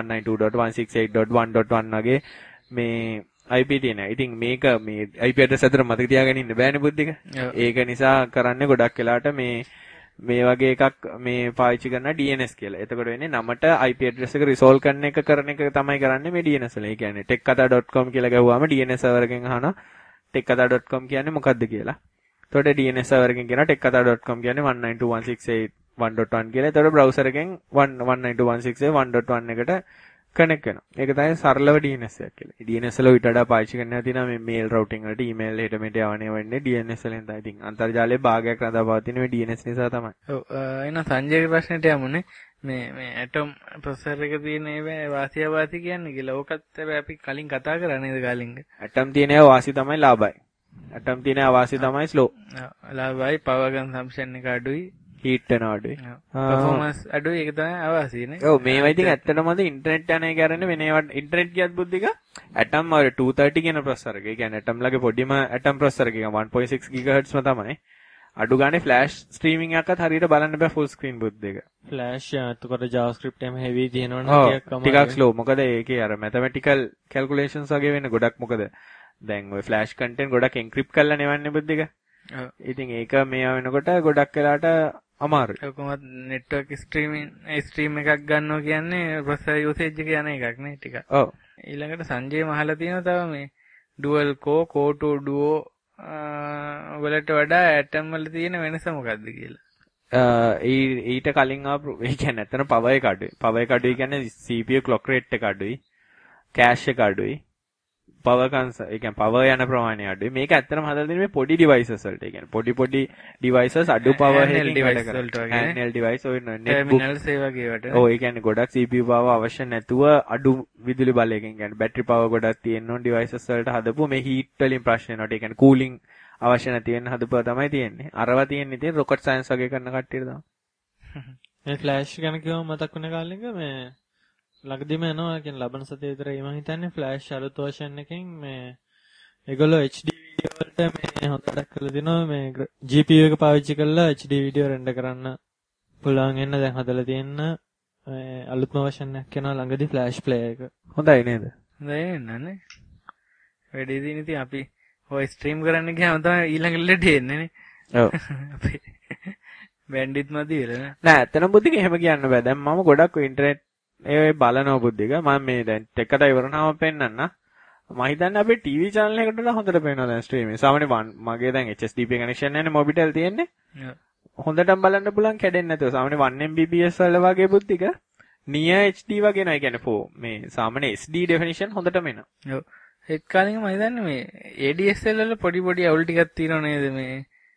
192.168.1.1 වගේ මේ IP තියෙනවා. ඉතින් මේක මේ IP address අතර මතක තියාගෙන ඉන්න බෑනේ බුද්ධික. ඒක නිසා කරන්නේ ගොඩක් වෙලාට මේ වගේ එකක් මේ පාවිච්චි කරන DNS කියලා. එතකොට වෙන්නේ නමට IP address එක resolve කරන එක තමයි කරන්නේ මේ DNS වල. ඒ කියන්නේ tekkatha.com කියලා ගහුවාම DNS server එකෙන් අහනවා tekkatha.com කියන්නේ මොකද්ද කියලා. එතකොට DNS server එකෙන් කියනවා tekkatha.com කියන්නේ 192.168.1.1 කියලා. එතකොට browser එකෙන් 192.168.1.1 එකට කනෙක්ට් වෙනවා. ඒක තමයි සරලව DNS එකක් කියලා. DNS වල ඊට වඩා පාවිච්චි කරන්න තියෙනවා මේ mail routing වලට email හෙට මෙට යවන්නේ වෙන්නේ DNS වලින් තමයි. ඉතින් අන්තර්ජාලයේ භාගයක් රඳා පවතින මේ DNS නිසා තමයි.
ඔව් එහෙනම් සංජයගේ ප්‍රශ්නෙට යමුනේ. මේ Atom processor එක තියෙන ඒවා වාසිය වාසි කියන්නේ කියලා. ඕකත් හැබැයි අපි කලින් කතා කරා නේද කලින්.
Atom තියෙන ඒවා වාසි තමයි ලාභයි. Atom තියෙන ඒවා වාසි තමයි slow.
ලාභයි power consumption එක අඩුයි.
හීට් වෙන අඩුයි.
පර්ෆෝමන්ස් අඩුයි ඒක තමයි අවාසියනේ.
ඔව් මේවා ඉතින් ඇත්තටම අද ඉන්ටර්නෙට් යන එක කරන්නේ වෙන ඒවා ඉන්ටර්නෙට් ගියත් බුද්ධික ඇටම් අර 230 කියන ප්‍රොසෙසර් එක. ඒ කියන්නේ ඇටම් ලගේ පොඩිම ඇටම් ප්‍රොසෙසර් එක 1.6 GHz ම තමයි. අඩු ගානේ ෆ්ලෑෂ් ස්ට්‍රීමින් එකත් හරියට බලන්න බෑ ෆුල් ස්ක්‍රීන් බුද්ධ එක.
ෆ්ලෑෂ් එතකොට JavaScript එකම heavy තියෙනවනේ
ටිකක් ස්ලෝ. මොකද ඒකේ අර mathematical calculations වගේ වෙන්නේ ගොඩක් මොකද දැන් ඔය ෆ්ලෑෂ් content ගොඩක් encrypt කරලා නෙවන්නේ බුද්ධ එක. ඉතින් ඒක මේවා වෙනකොට ගොඩක් වෙලාට අමාරුයි.
කොහොමද network stream එකක් ගන්නවා කියන්නේ processor usage එක යන එකක් නේ ටික.
ඔව්.
ඊළඟට සංජය මහලා තියෙනවා තව මේ dual core core to duo වලට වඩා ඇටම් වල තියෙන වෙනස මොකක්ද කියලා.
ඊට කලින් ආපු ඒ කියන්නේ නැත්තන පවර් එක අඩුයි. පවර් එක අඩුයි කියන්නේ CPU clock rate එක අඩුයි. cache එක අඩුයි. පවර් ඒ කියන්නේ පවර් යන ප්‍රමාණය අඩුයි. මේක ඇත්තටම හදලා දෙන්නේ මේ පොඩි devices වලට. ඒ කියන්නේ පොඩි devices අඩු power එකකින් වැඩ කරන. handheld device ඔය
terminals ඒ වගේ වට.
ඔව් ඒ කියන්නේ ගොඩක් CPU power අවශ්‍ය නැතුව අඩු විදුලි බලයකින් කියන්නේ battery power ගොඩක් තියෙන ඕන devices වලට හදපුව මේ heat වලින් ප්‍රශ්න වෙනවට. ඒ කියන්නේ cooling අවශ්‍ය නැති වෙන හදපුවා තමයි තියෙන්නේ. අරවා තියෙන්නේ ඉතින් rocket science වගේ කරන කට්ටියට තමයි.
මේ flash ගැන කිව්වම මතක් වුණ කාලෙක මේ ළඟදිම එනවා කියන්නේ ලබන සතියේ විතරයි මම හිතන්නේ ෆ්ලෑෂ් අලුත් version එකකින් මේ ඒගොල්ලෝ HD වීඩියෝ වලට මේ හොඳට කරලා දෙනවා මේ GPU එක පාවිච්චි කරලා HD වීඩියෝ රෙන්ඩර් කරන්න පුළුවන් වෙන දැන් හදලා තියෙන අලුත්ම version එකක් යනවා ළඟදී ෆ්ලෑෂ් ප්ලේයර් එක.
හොඳයි නේද?
හොඳයි නේද? වැඩි දින ඉතින් අපි ඔය ස්ට්‍රීම් කරන්න ගියාම තමයි ඊළඟ ලෙඩේ එන්නේ නේ.
ඔව්.
අපි බෑන්ඩිත් මදි වෙලා නේ.
නෑ ඇත්තටම බුද්ධික එහෙම කියන්න බෑ. දැන් මම ගොඩක් ඉන්ටර්නෙට් ඒ බලනවා බුද්ධික. මම මේ දැන් ටෙක්කට ඉවරනම පෙන්නන්න. මම හිතන්නේ අපේ ටීවී channel එකට වඩා හොඳට පේනවා දැන් ස්ට්‍රීමින්. සාමාන්‍ය මගේ දැන් HSDP කනෙක්ෂන් එකනේ මොබිටෙල් තියෙන්නේ. හොඳටම බලන්න පුළුවන් කැඩෙන්නේ නැතුව. සාමාන්‍ය 1 Mbps වල වගේ බුද්ධික near HD වගේ නෑ. කියන්නේ මේ සාමාන්‍ය SD definition හොඳටම එනවා.
ඔව්. එක් කාලෙක මම හිතන්නේ මේ ADSL වල පොඩි අවුල් ටිකක් තියෙනව නේද මේ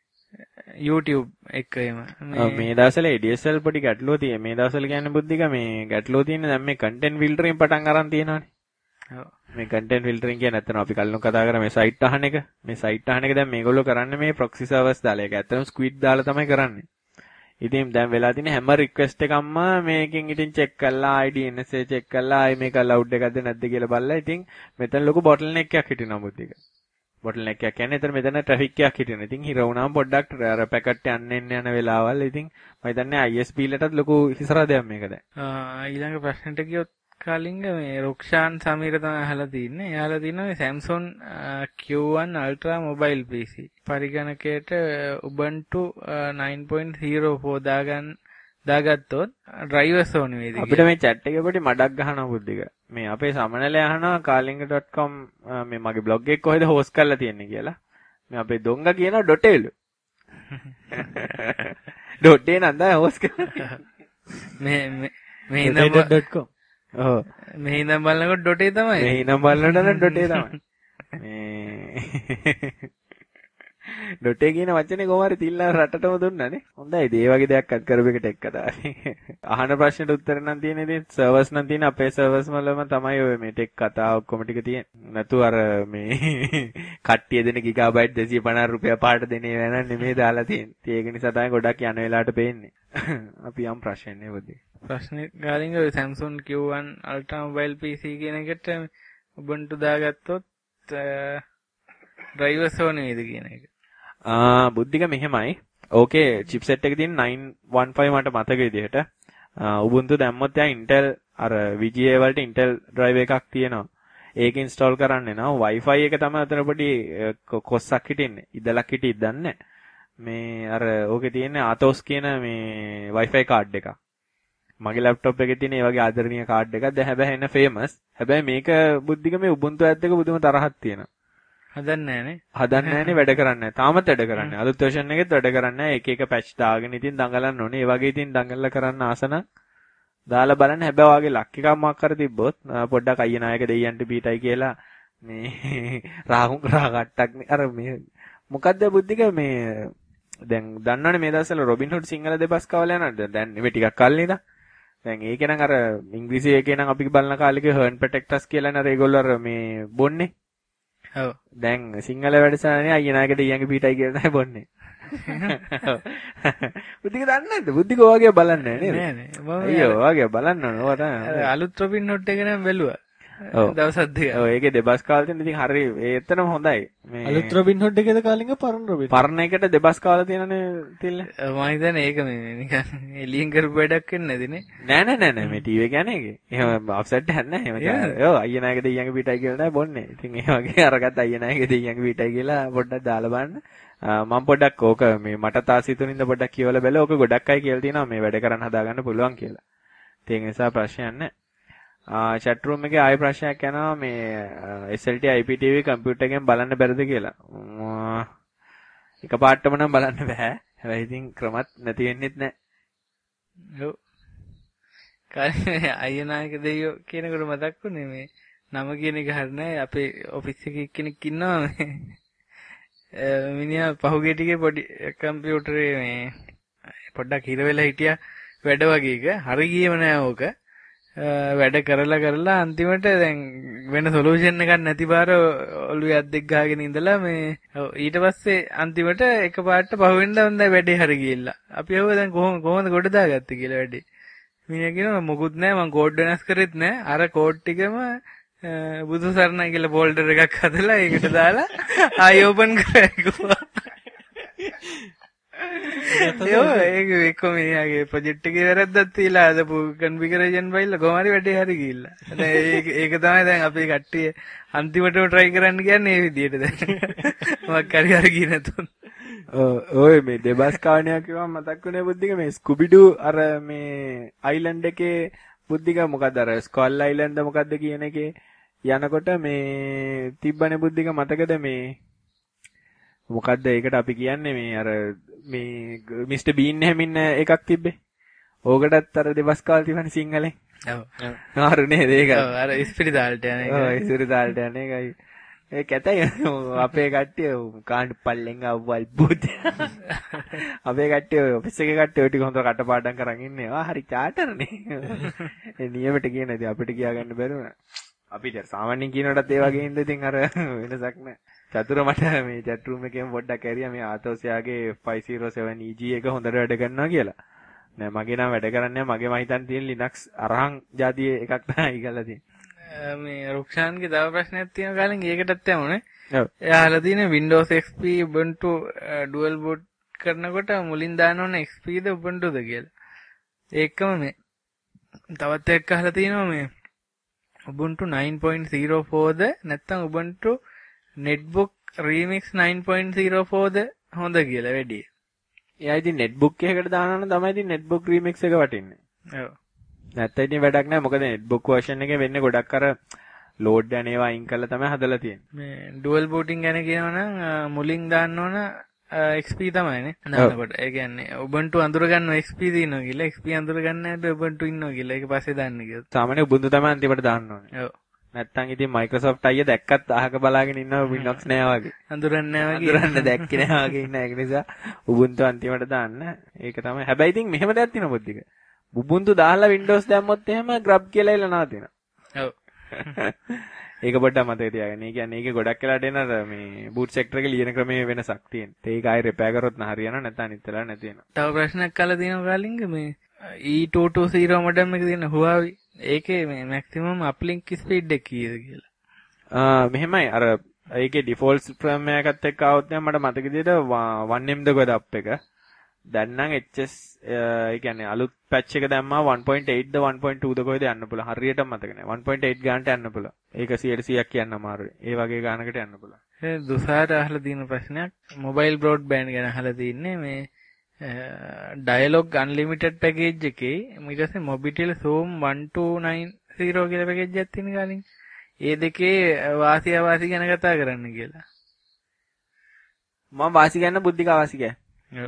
YouTube එකේම
මේ දවස්වල ADSL පොඩි ගැටලුව තියෙන. මේ දවස්වල කියන්නේ බුද්ධික මේ ගැටලුව තියෙන්නේ දැන් මේ content filtering පටන් අරන් තියෙනවානේ. ඔව්. මේ content filtering කියන්නේ නැත්නම් අපි කලින් කතා කරා මේ site අහන එක. මේ site අහන එක දැන් මේගොල්ලෝ කරන්නේ මේ proxy servers දාලා. ඒක ඇත්තටම squid දාලා තමයි කරන්නේ. ඉතින් දැන් වෙලා තියෙන හැම රික්වෙස්ට් එකක්ම මේකෙන් ඉතින් චෙක් කරලා IDNSA චෙක් කරලා ආයි මේක ලවුඩ් එකක්ද නැද්ද කියලා බලලා ඉතින් මෙතන ලොකු බොටල්නෙක් එකක් හිටිනවා බුද්ධික. බොටල්නෙක් එකක් කියන්නේ මෙතන ට්‍රැෆික් එකක් හිටිනවා. ඉතින් හිර වුණාම පොඩ්ඩක් අර පැකට් යන්න වෙලාවල් ඉතින් මම හිතන්නේ ISP ලටත් ලොකු හිසරදයක් මේක දැන්.
ඊළඟ ප්‍රශ්නෙට ගියොත් කලින්ග මේ රුක්ෂාන් සමීර තමයි අහලා තින්නේ. එයාලා තිනවා මේ Samsung Q1 Ultra mobile PC පරිගණකයට Ubuntu 9.04 දාගත්තොත් drivers ඕනේ වේද
අපිට මේ chat එකේ පොඩි මඩක් ගහනවා බුද්ධික. මේ අපේ සමනලේ අහනවා kalinga.com මේ මගේ blog එක කොහෙද host කරලා තියෙන්නේ කියලා. මේ අපේ දොංග කියනවා .elu. .a නන්දා host කරලා.
මේ
.com
ඔව්.
මේ ඉඳන් බලනකොට .a තමයි.
මේ ඉඳන් බලනකොට නම් .a තමයි. මේ ඩොටේ කියන වචනේ කොහොම හරි තිල්ලා රටටම දුන්නානේ. හොඳයි. ඒ වගේ දෙයක් අත් කරපු එකට එක්ක තමයි. අහන ප්‍රශ්නෙට උත්තර නම් තියෙන ඉතින් සර්වර්ස් නම් තියෙන අපේ සර්වර්ස් වලම තමයි ඔය මේ ටෙක් කතා ඔක්කොම ටික තියෙන්නේ. නැතු අර මේ කට්ටිය දෙන ගිගාබයිට් 250 රුපියල් පාට දෙන ඒවා නන් නෙමෙයි දාලා තියෙන්නේ. ඒක නිසා තමයි ගොඩක් යන වෙලාවට පේන්නේ. අපි යම් ප්‍රශ්නයක් නෙවෙයි.
ප්‍රශ්නේ ගාලින්ග ඔය Samsung Q1 Ultra mobile PC කියන එකට Ubuntu දාගත්තොත් drivers ඕනේ නේද කියන එක.
බුද්ධික මෙහෙමයි. ඕකේ chipset එක තියෙන 915 මට මතක විදිහට. Ubuntu දැම්මොත් යා Intel අර VGA වලට Intel drive එකක් තියෙනවා. ඒක install කරන්න එනවා. Wi-Fi එක තමයි අතන පොඩි කොස්සක් හිටින්නේ. ඉදලක් හිටියිද දන්නේ මේ අර ඕකේ තියෙන Atos කියන මේ Wi-Fi card එකක්. මගේ laptop එකේ තියෙන ඒ වගේ ආදරණීය card එකක්. දැන් හැබැයි එන famous. හැබැයි මේක බුද්ධික මේ Ubuntu ඇත් එක බුදුම තරහක් තියෙනවා.
හදන්නේ නැහනේ.
හදන්නේ නැහනේ වැඩ කරන්නේ නැහැ. තාමත් වැඩ කරන්නේ නැහැ. අලුත් version එකෙත් වැඩ කරන්නේ නැහැ. එක එක patch දාගෙන ඉතින් දඟලන්න ඕනේ. ඒ වගේ ඉතින් දඟලලා කරන්න ආසන දාලා බලන්න. හැබැයි වාගේ ලක් එකක් මාක් කර තිබ්බොත් පොඩ්ඩක් අයිය නායක දෙයියන්ට පීටයි කියලා මේ රාගට්ටක් අර මේ මොකද්ද බුද්ධික මේ දැන් දන්නවනේ මේ දවස්වල රොබින් හුඩ් සිංහල දෙබස් කවල යනවා. දැන් මේ ටිකක් කල් නේද? දැන් ඒකේ නම් අර ඉංග්‍රීසි එකේ නම් අපි බලන කාලෙක හර්න් ප්‍රොටෙක්ටර්ස් කියලා නේද ඒගොල්ලෝ අර මේ බොන්නේ. ඔව්. දැන් සිංහල වැඩසටහනේ අයියනායක දෙයියන්ගේ පීටයි කියලා තමයි බොන්නේ. බුද්ධික දන්නේ නැද්ද? බුද්ධික වගේ බලන්නේ නේද?
නෑ නෑ.
අයියෝ වගේ බලන්න ඕන. ඔය තමයි.
අලුත් රොබින් හුඩ් එක නම් බැලුවා. දවස් දෙකක්.
ඔව් ඒකේ දෙබස් කාලා තියෙන ඉතින් හරි ඒතරම් හොඳයි. මේ
අලුත් රොබින් හුඩ් එකේද කාලින්ග පරණ රොබින්?
පරණ එකට දෙබස් කාලා තියෙනනේ තිල්ල.
මම හිතන්නේ ඒක මේ නිකන් එලියෙන් කරපු වැඩක් වෙන්නේ නැදිනේ.
නෑ මේ ටීවී කියන්නේ ඒකේ. එහෙම අප්සෙට් එකක් නැහැ. එහෙම ඔව් අයියනායක දෙයියන්ගේ පිටයි කියලා නෑ බොන්නේ. ඉතින් ඒ වගේ අරගත්ත අයියනායක දෙයියන්ගේ පිටයි කියලා පොඩ්ඩක් දාලා බලන්න. මම පොඩ්ඩක් ඕක මේ මට තාසිතුනින්ද පොඩ්ඩක් කියවලා බැලුවා. ඕක ගොඩක් අය කියලා තියෙනවා මේ වැඩ කරන්න හදාගන්න පුළුවන් කියලා. ඒ නිසා ප්‍රශ්නයක් නැහැ. chat room එකේ ආයෙ ප්‍රශ්නයක් යනවා මේ SLT IPTV කම්පියුටර් එකෙන් බලන්න බැරිද කියලා. එකපාරටම නම් බලන්න බෑ. හැබැයි ඉතින් ක්‍රමත් නැති වෙන්නෙත් නෑ.
ඔව්. කාලේ අයියනායක දෙයියෝ කියනකොට මතක් වුණේ මේ නම කියන එක හරිය නෑ. අපේ ඔෆිස් එකේ කෙනෙක් ඉන්නවා මේ මිනිහා පහුගිය ටිකේ පොඩි කම්පියුටරේ මේ පොඩ්ඩක් හිර වෙලා හිටියා වැඩ වගේ එක. හරි ගියේම නෑ ඕක. වැඩ කරලා අන්තිමට දැන් වෙන සොලියුෂන් එකක් නැති බාර ඔළුවේ අද්දෙක් ගහගෙන ඉඳලා මේ ඊට පස්සේ අන්තිමට එකපාරට පහුවෙන්ද හොඳයි වැඩේ හරි ගිහිල්ලා. අපි අහුවා දැන් කොහොමද ගොඩ දාගත්තේ කියලා වැඩේ. මිනිහා කියනවා මොකුත් නැහැ මං කෝඩ් වෙනස් කරෙත් නැහැ. අර කෝඩ් ටිකම බුදු සරණයි කියලා ෆෝල්ඩර් එකක් හදලා ඒකට දාලා ආයෙ ඕපන් කරගුවා. ඒක මිනිහාගේ ප්‍රොජෙක්ට් එකේ වැරද්දක් තියලා අදපු කන්ෆිගරේෂන් ෆයිල් කොහොම හරි වැඩේ හරි ගිහිල්ලා. දැන් ඒක තමයි දැන් අපේ කට්ටිය අන්තිමටම try කරන්න කියන්නේ මේ විදිහට දැන්. මොකක් හරි ගියේ නැතුව.
ඔය මේ දෙබස් කාණයක් කිව්වම මතක් වුණේ බුද්ධික මේ ස්කුබිඩු අර මේ අයිලන්ඩ් එකේ බුද්ධික මොකද්ද අර ස්කල් අයිලන්ඩ් මොකද්ද කියන එකේ යනකොට මේ තිබ්බනේ බුද්ධික මතකද මේ මොකද්ද ඒකට අපි කියන්නේ මේ අර මේ මිස්ටර් බීන් හැමින් එකක් තිබ්බේ. ඕකටත් අර දෙබස් කාල් තිබුණේ සිංහලෙන්. ඔව්. හරි නේද ඒක?
ඔව් අර ඉස්පිරිතාලට යන එක.
ඔව් ඉස්පිරිතාලට යන එකයි. ඒක ඇතයි අපේ කට්ටිය කාණ්ඩ පල්ලෙන් අවවල් බුත්. අපේ කට්ටිය ඔෆිස් එකේ කට්ටිය ටික හොඳ කටපාඩම් කරන් ඉන්නේ. හරි චාටර්නේ. ඒ නියමෙට කියන ඉතින් අපිට කියා ගන්න බැරි වුණා. අපිට සාමාන්‍යයෙන් කියනකොටත් ඒ වගේ ඉඳ ඉතින් අර වෙනසක් නැහැ. චතුර මට මේ chat room එකෙන් පොඩ්ඩක් ඇරියා මේ ආතෝසියාගේ 507 EG එක හොඳට වැඩ කරනවා කියලා. නෑ මගේ නම් වැඩ කරන්නේ නැහැ. මගේ මම හිතන් තියෙන Linux අරහන් જાතියේ එකක් තමයි කියලා තියෙන්නේ.
මේ රුක්ෂාන්ගේ තව ප්‍රශ්නයක් තියෙනවා කාලෙන් ඒකටත් යමුනේ. ඔව්. එයා අහලා තියෙන Windows XP Ubuntu dual boot කරනකොට මුලින් දාන්න ඕන XP ද Ubuntu ද කියලා. ඒකම මේ තවත් එකක් අහලා තියෙනවා මේ Ubuntu 9.04 ද නැත්නම් Ubuntu netbook remix 9.04 ද හොඳ කියලා වැඩි.
එයා ඉතින් netbook එකකට දානවා නම් තමයි ඉතින් netbook remix එක වටින්නේ.
ඔව්.
නැත්නම් ඉතින් වැඩක් නැහැ. මොකද netbook version එකේ වෙන්නේ ගොඩක් අර load යන ඒවා අයින් කරලා තමයි හදලා තියෙන්නේ.
මේ dual booting ගැන කියනවා නම් මුලින් දාන්න ඕන XP තමයිනේ. දානකොට. ඒ කියන්නේ Ubuntu අඳුර ගන්න XP දිනනවා කියලා. XP අඳුර ගන්න නැද්ද Ubuntu ඉන්නවා කියලා. ඒක පස්සේ දාන්න කිව්වොත්.
සාමාන්‍ය Ubuntu තමයි අන්තිමට දාන්න ඕනේ. ඔව්. නැත්තම් ඉතින් Microsoft අයිය දැක්කත් අහක බලාගෙන ඉන්නවා Windows නෑ වගේ.
අඳුරන්නේ නෑ වගේ.
අඳුරන්න දැක්කේ නෑ වගේ ඉන්න. ඒක නිසා Ubuntu අන්තිමට දාන්න. ඒක තමයි. හැබැයි ඉතින් මෙහෙම දෙයක් තියෙනවා බුද්ධික. Ubuntu දාලා Windows දැම්මොත් එහෙම grub කියලා ඉල්ල නවතිනවා.
ඔව්.
ඒක පොඩ්ඩක් මතක තියාගන්න. ඒ කියන්නේ ඒකේ ගොඩක් වෙලාට එන මේ boot sector එකේ ලියන ක්‍රමයේ වෙනසක් තියෙනවා. ඒක ආයෙ repair කරොත් නම් හරියනවා නැත්නම් අනිත් වෙලාවට නැති වෙනවා.
තව ප්‍රශ්නයක් අහලා තියෙනවා කාලින්ග මේ E220 modem එකේ තියෙන Huawei ඒකේ මේ maximum uplink speed එක කීයද කියලා.
මෙහෙමයි අර ඒකේ default firmware එකත් එක්ක આવොත් නම් මට මතක විදිහට 1M ද ගොඩ අප් එක. දැන් නම් HS ඒ කියන්නේ අලුත් patch එක දැම්මා 1.8 ද 1.2 ද කොහෙද යන්න පුළුවන්. හරියටම මතක නෑ. 1.8 ගානට යන්න පුළුවන්. ඒක 100%ක් කියන්න අමාරුයි. ඒ වගේ ගානකට යන්න පුළුවන්.
ඒ දුසාර අහලා තියෙන ප්‍රශ්නයක් mobile broadband ගැන අහලා තින්නේ මේ Dialog Unlimited package එකේ ඊට පස්සේ Mobitel Zoom 1290 කියලා package එකක් තියෙන කාලින්. ඒ දෙකේ වාසිය අවාසි ගැන කතා කරන්න කියලා.
මම වාසි ගැන බුද්ධික අවාසි ගැන.
ඔව්.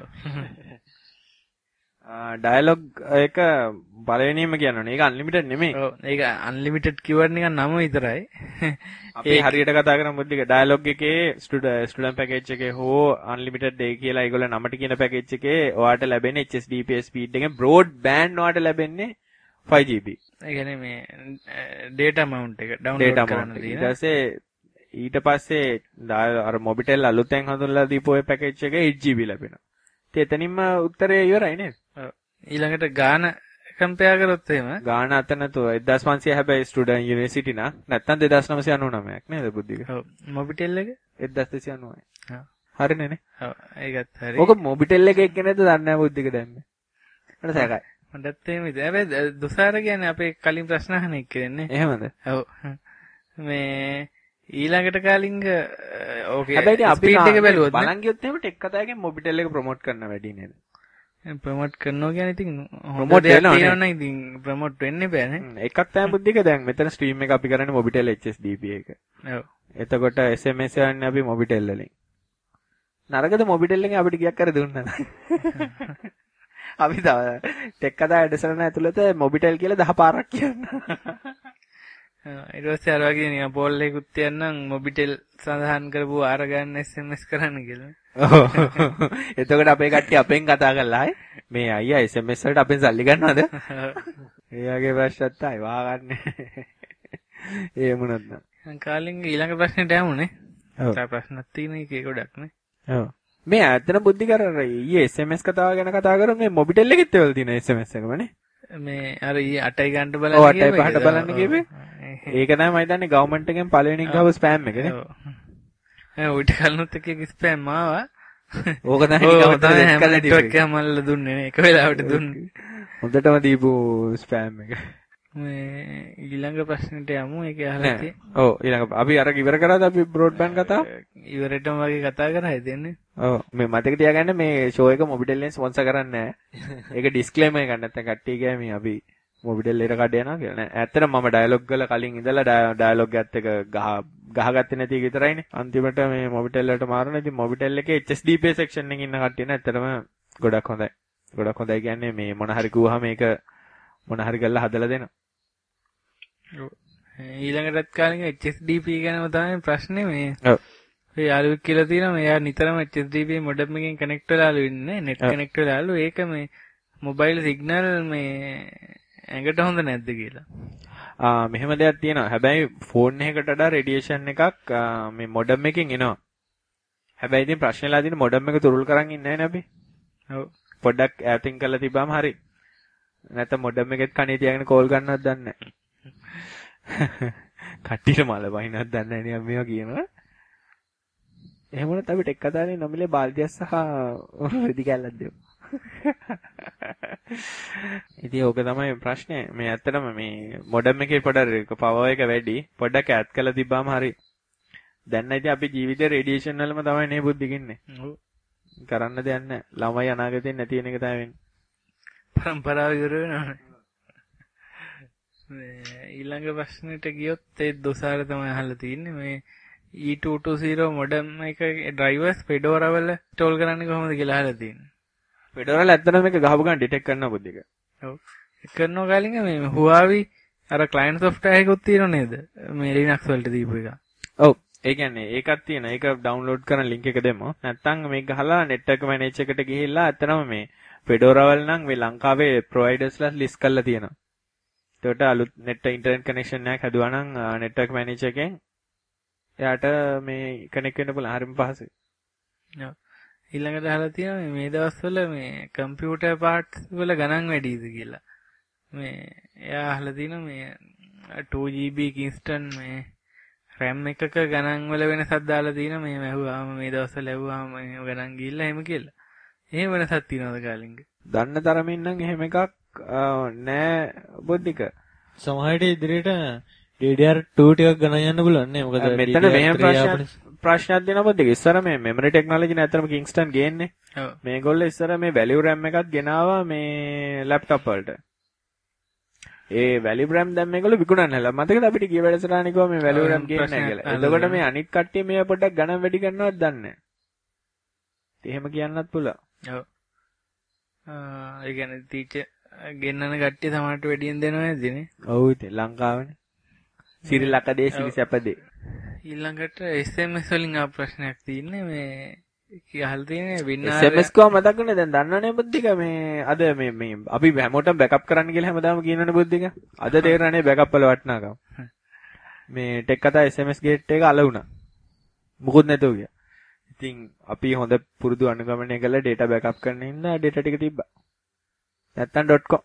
ඩයලොග් එක පළවෙනිම කියනවනේ. ඒක අන්ලිමිටඩ් නෙමෙයි.
ඔව්. ඒක අන්ලිමිටඩ් කිව්වට නිකන් නම විතරයි.
අපි හරියට කතා කරමු මුද්දික. ඩයලොග් එකේ ස්ටුඩන්ට් පැකේජ් එකේ හෝ අන්ලිමිටඩ් ඒ කියලා ඒගොල්ලෝ නමට කියන පැකේජ් එකේ ඔයාට ලැබෙන්නේ HSDPS ස්පීඩ් එකෙන් බ්‍රෝඩ්බෑන්ඩ් ඔයාට ලැබෙන්නේ 5GB.
ඒ කියන්නේ මේ data amount එක download කරන්න තියෙන.
ඊට පස්සේ අර මොබිටෙල් අලුතෙන් හඳුන්ලා දීපු ඔය පැකේජ් එකේ 8GB ලැබෙනවා. එතනින්ම උත්තරේ ඉවරයි නේද?
ඔව්. ඊළඟට ගාන කම්පෙයාර් කරොත් එහෙම
ගාන අතන තෝ 1500 හැබැයි ස්ටුඩන්ට් යුනිවර්සිටි නා නැත්තම් 2999ක් නේද බුද්ධික?
ඔව්. මොබිටෙල් එක
1299යි.
ඔව්.
හරිනේ නේ?
ඔව්. ඒකත් හරි.
ඔක මොබිටෙල් එක එක්කෙනෙක්ද දන්නේ නැහැ බුද්ධික දැම්මේ. මට සැකයි.
මටත් එහෙම ඉතින්. හැබැයි දුසාර කියන්නේ අපේ කලින් ප්‍රශ්න අහන එක කියන්නේ.
එහෙමද?
ඔව්. මේ ඊළඟට කාලින්ග ඕකේ.
හැබැයි අපි
ස්පීඩ් එක බැලුවොත්
බලන් ගියොත් එහෙම ටෙක් කතාවකින් මොබිටෙල් එක ප්‍රොමෝට් කරන්න වැඩි නේද?
ප්‍රොමෝට් කරනවා කියන්නේ ඉතින්
ප්‍රොමෝට් වෙනවා
නේ. ඉතින් ප්‍රොමෝට් වෙන්න බෑනේ.
එකක් තමයි බුද්ධික දැන් මෙතන ස්ට්‍රීම් එක අපි කරන්නේ මොබිටෙල් HSDP එක.
ඔව්.
එතකොට SMS යන්නේ අපි මොබිටෙල් වලින්. නරකද මොබිටෙල් එකෙන් අපිට ගියක් කර දුන්නා. අපි ටෙක් කතා ඇඩසන ඇතුළත මොබිටෙල් කියලා 10 පාරක් කියනවා.
ඊට පස්සේ අර වගේ නිකන් පෝල් එකකුත් තියන්නම් මොබිටෙල් සඳහන් කරපු ආර ගන්න SMS කරන්න කියලා.
ඔව්. එතකොට අපේ කට්ටිය අපෙන් කතා කරලා ආයේ මේ අයියා SMS වලට අපෙන් සල්ලි ගන්නවද? එයාගේ ප්‍රශ්නත් ආයි වාගන්නේ. ඒ මොනවද නෑ.
කාලින්ග ඊළඟ ප්‍රශ්නෙට යමුනේ.
ඔව්.
තව ප්‍රශ්නක් තියෙන එකේ ගොඩක් නේ.
ඔව්. මේ ඇත්තට බුද්ධි කරර ඊයේ SMS කතාව ගැන කතා කරමු මේ මොබිටෙල් එකෙත් ඒවල තියෙන SMS එකමනේ.
මේ අර ඊයේ 8යි ගන්න බලන්න
ඔව් 8යි 5ට බලන්න කිව්වේ. ඒක තමයි මම හිතන්නේ ගවර්න්මන්ට් එකෙන් පළවෙනි ගාව ස්පෑම් එකනේ.
ඔව්. ඌට කලනොත් එකේ ස්පෑම් ආවා.
ඕක තමයි
නෙට්වර්ක් එක මල්ල දුන්නේ නේ. එක වෙලාවට දුන්නේ.
හොඳටම දීපු ස්පෑම් එක.
මේ ඊළඟ ප්‍රශ්නෙට යමු. ඒක අහලා තියෙන්නේ.
ඔව් ඊළඟ අපි අර ඉවර කරාද අපි බ්‍රෝඩ්බෑන්ඩ් කතාව?
ඉවරටම වගේ කතා කරා දෙන්නේ.
ඔව් මේ මතක තියාගන්න මේ ෂෝ එක මොබිටෙල් එකෙන් ස්පොන්සර් කරන්නේ නැහැ. ඒක ඩිස්ක්ලේමර් එකක් නැත්නම් කට්ටිය කියයි මේ අපි මොබිටෙල් එකට කඩ යනවා කියලා නෑ. ඇත්තටම මම ඩයලොග් වල කලින් ඉඳලා ඩයලොග් එකත් එක ගහගත්තේ නැති එක විතරයිනේ. අන්තිමට මේ මොබිටෙල් වලට මාරුණා. ඉතින් මොබිටෙල් එකේ HSDP සෙක්ෂන් එකේ ඉන්න කට්ටිය නේ ඇත්තටම ගොඩක් හොඳයි. ගොඩක් හොඳයි කියන්නේ මේ මොන හරි කිව්වහම මේක මොන හරි කරලා හදලා දෙනවා.
ඔව්. ඊළඟටත් කාලින් HSDP ගැනම තමයි ප්‍රශ්නේ මේ.
ඔව්.
ඒ යාළුවෙක් කියලා තියෙනවා මෙයා නිතරම HSDP මොඩම් එකෙන් කනෙක්ට් වෙලාලු ඉන්නේ. නෙට් කනෙක්ට් වෙලාලු. ඒක මේ මොබයිල් සිග්නල් මේ ඇඟට හොඳ නැද්ද කියලා.
මෙහෙම දෙයක් තියෙනවා. හැබැයි ෆෝන් එකකට වඩා රේඩියේෂන් එකක් මේ මොඩම් එකෙන් එනවා. හැබැයි ඉතින් ප්‍රශ්නේලා තියෙන මොඩම් එක තුරුල් කරන් ඉන්නේ නැහැ නේ අපි. ඔව්. පොඩ්ඩක් ඈතින් කරලා තිබ්බාම හරි. නැත්නම් මොඩම් එකෙත් කණේ තියාගෙන කෝල් ගන්නවත් දන්නේ නැහැ. කට්ටියට මල වහිනවත් දන්නේ නැහැ නේ මේවා කියනවා. එහෙම වුණත් අපි ටෙක් කතාවේ නොමිලේ බාල්දියක් සහ රෙදි කැල්ලක් දෙමු. ඉතින් ඕක තමයි ප්‍රශ්නේ. මේ ඇත්තටම මේ මොඩම් එකේ පොඩක් පවර් එක වැඩි. පොඩ්ඩක් ඈත් කරලා තිබ්බාම හරි. දැන් ඉතින් අපි ජීවිතේ රේඩියේෂන් වලම තමයි නේ බුද්ධිකින්නේ. ඔව්. කරන්න දෙයක් නැහැ. ළමයි අනාගතේ නැති වෙන එක තමයි වෙන්නේ.
පරම්පරාව ඉවර වෙනවනේ. ඊළඟ ප්‍රශ්නෙට ගියොත් ඒ දොසාර තමයි අහලා තියෙන්නේ මේ E220 මොඩම් එක ඩ්‍රයිවර්ස් Fedora වල ඉන්ස්ටෝල් කරන්නේ කොහොමද කියලා අහලා තියෙන්නේ.
Fedora වල ඇත්තටම මේක ගහපු ගමන් ඩිටෙක්ට් කරනවා බුද්ධික.
ඔව්. ඒක කරනවා කාලින්ග මේ Huawei අර ක්ලයන්ට් සොෆ්ට්වෙයාර් එකකුත් තියෙනව නේද? මේ Linux වලට දීපු එක.
ඔව්. ඒ කියන්නේ ඒකක් තියෙනවා. ඒක ඩවුන්ලෝඩ් කරන ලින්ක් එක දෙමු. නැත්නම් මේක ගහලා network manager එකට ගිහිල්ලා ඇත්තටම මේ Fedora වල නම් මේ ලංකාවේ providersලා ලිස්ට් කරලා තියෙනවා. ඒකට අලුත් net internet connection එකක් හදුවා නම් network manager එකෙන් එයාට මේ කනෙක්ට් වෙන්න පුළුවන්. හරිම පහසුයි. ඔව්.
ඊළඟට අහලා තියෙනවා මේ දවස්වල මේ කම්පියුටර් පාර්ට්ස් වල ගණන් වැඩිද කියලා. මේ එයා අහලා තියෙනවා මේ 2GB Kingston මේ RAM එකක ගණන් වල වෙනසක් දාලා තියෙනවා මේ ඇහුවාම මේ දවස්වල ඇහුවාම මේ ගණන් ගිහිල්ලා එහෙම කියලා. එහෙම වෙනසක් තියෙනවද කාලින්ග?
දන්න තරමින් නම් එහෙම එකක් නෑ බුද්ධික.
සමහරට ඉදිරියට DDR2 ටිකක් ගණන් යන්න පුළුවන් නේ. මොකද
මෙතන මෙහෙම ප්‍රශ්නයක් දෙනවා බුද්ධික. ඉස්සර මේ memory technology නැතරම Kingston ගේන්නේ. ඔව්. මේගොල්ලෝ ඉස්සර මේ value RAM එකක් ගෙනාවා මේ laptop වලට. ඒ value RAM දැන් මේගොල්ලෝ විකුණන්න හැලා. මතකද අපිට ගිය වැඩසටහනේ කිව්වා මේ value RAM ගේන්නේ නැහැ කියලා. එතකොට මේ අනිත් කට්ටිය මේ පොඩ්ඩක් ගණන් වැඩි කරනවද දන්නේ නැහැ. එහෙම කියන්නත් පුළුවන්.
ඔව්. ඒ කියන්නේ ටීචර් ගෙන්නන කට්ටිය සමහරට වැඩියෙන් දෙනවා නේදනේ?
ඔව් ඉතින් ලංකාවනේ. සිරිලක දේ සිරිසැපදේ.
ඊළඟට SMS වලින් ආ ප්‍රශ්නයක් තියෙන්නේ මේ කියලා තියෙන්නේ වින්නාර
SMS කව මතකුනේ දැන් දන්නවනේ බුද්ධික මේ අද මේ අපි හැමෝටම බෑකප් කරන්න කියලා හැමදාම කියනවනේ බුද්ධික. අද තේරෙන්නේ බෑකප් වල වටිනාකම. මේ ටෙක් කතා SMS ගේට් එක අල වුණා. මුකුත් නැතුව ගියා. ඉතින් අපි හොඳ පුරුදු අනුගමනය කළා data backup කරන්න ඉන්න data ටික තිබ්බා. නැත්තම් .com.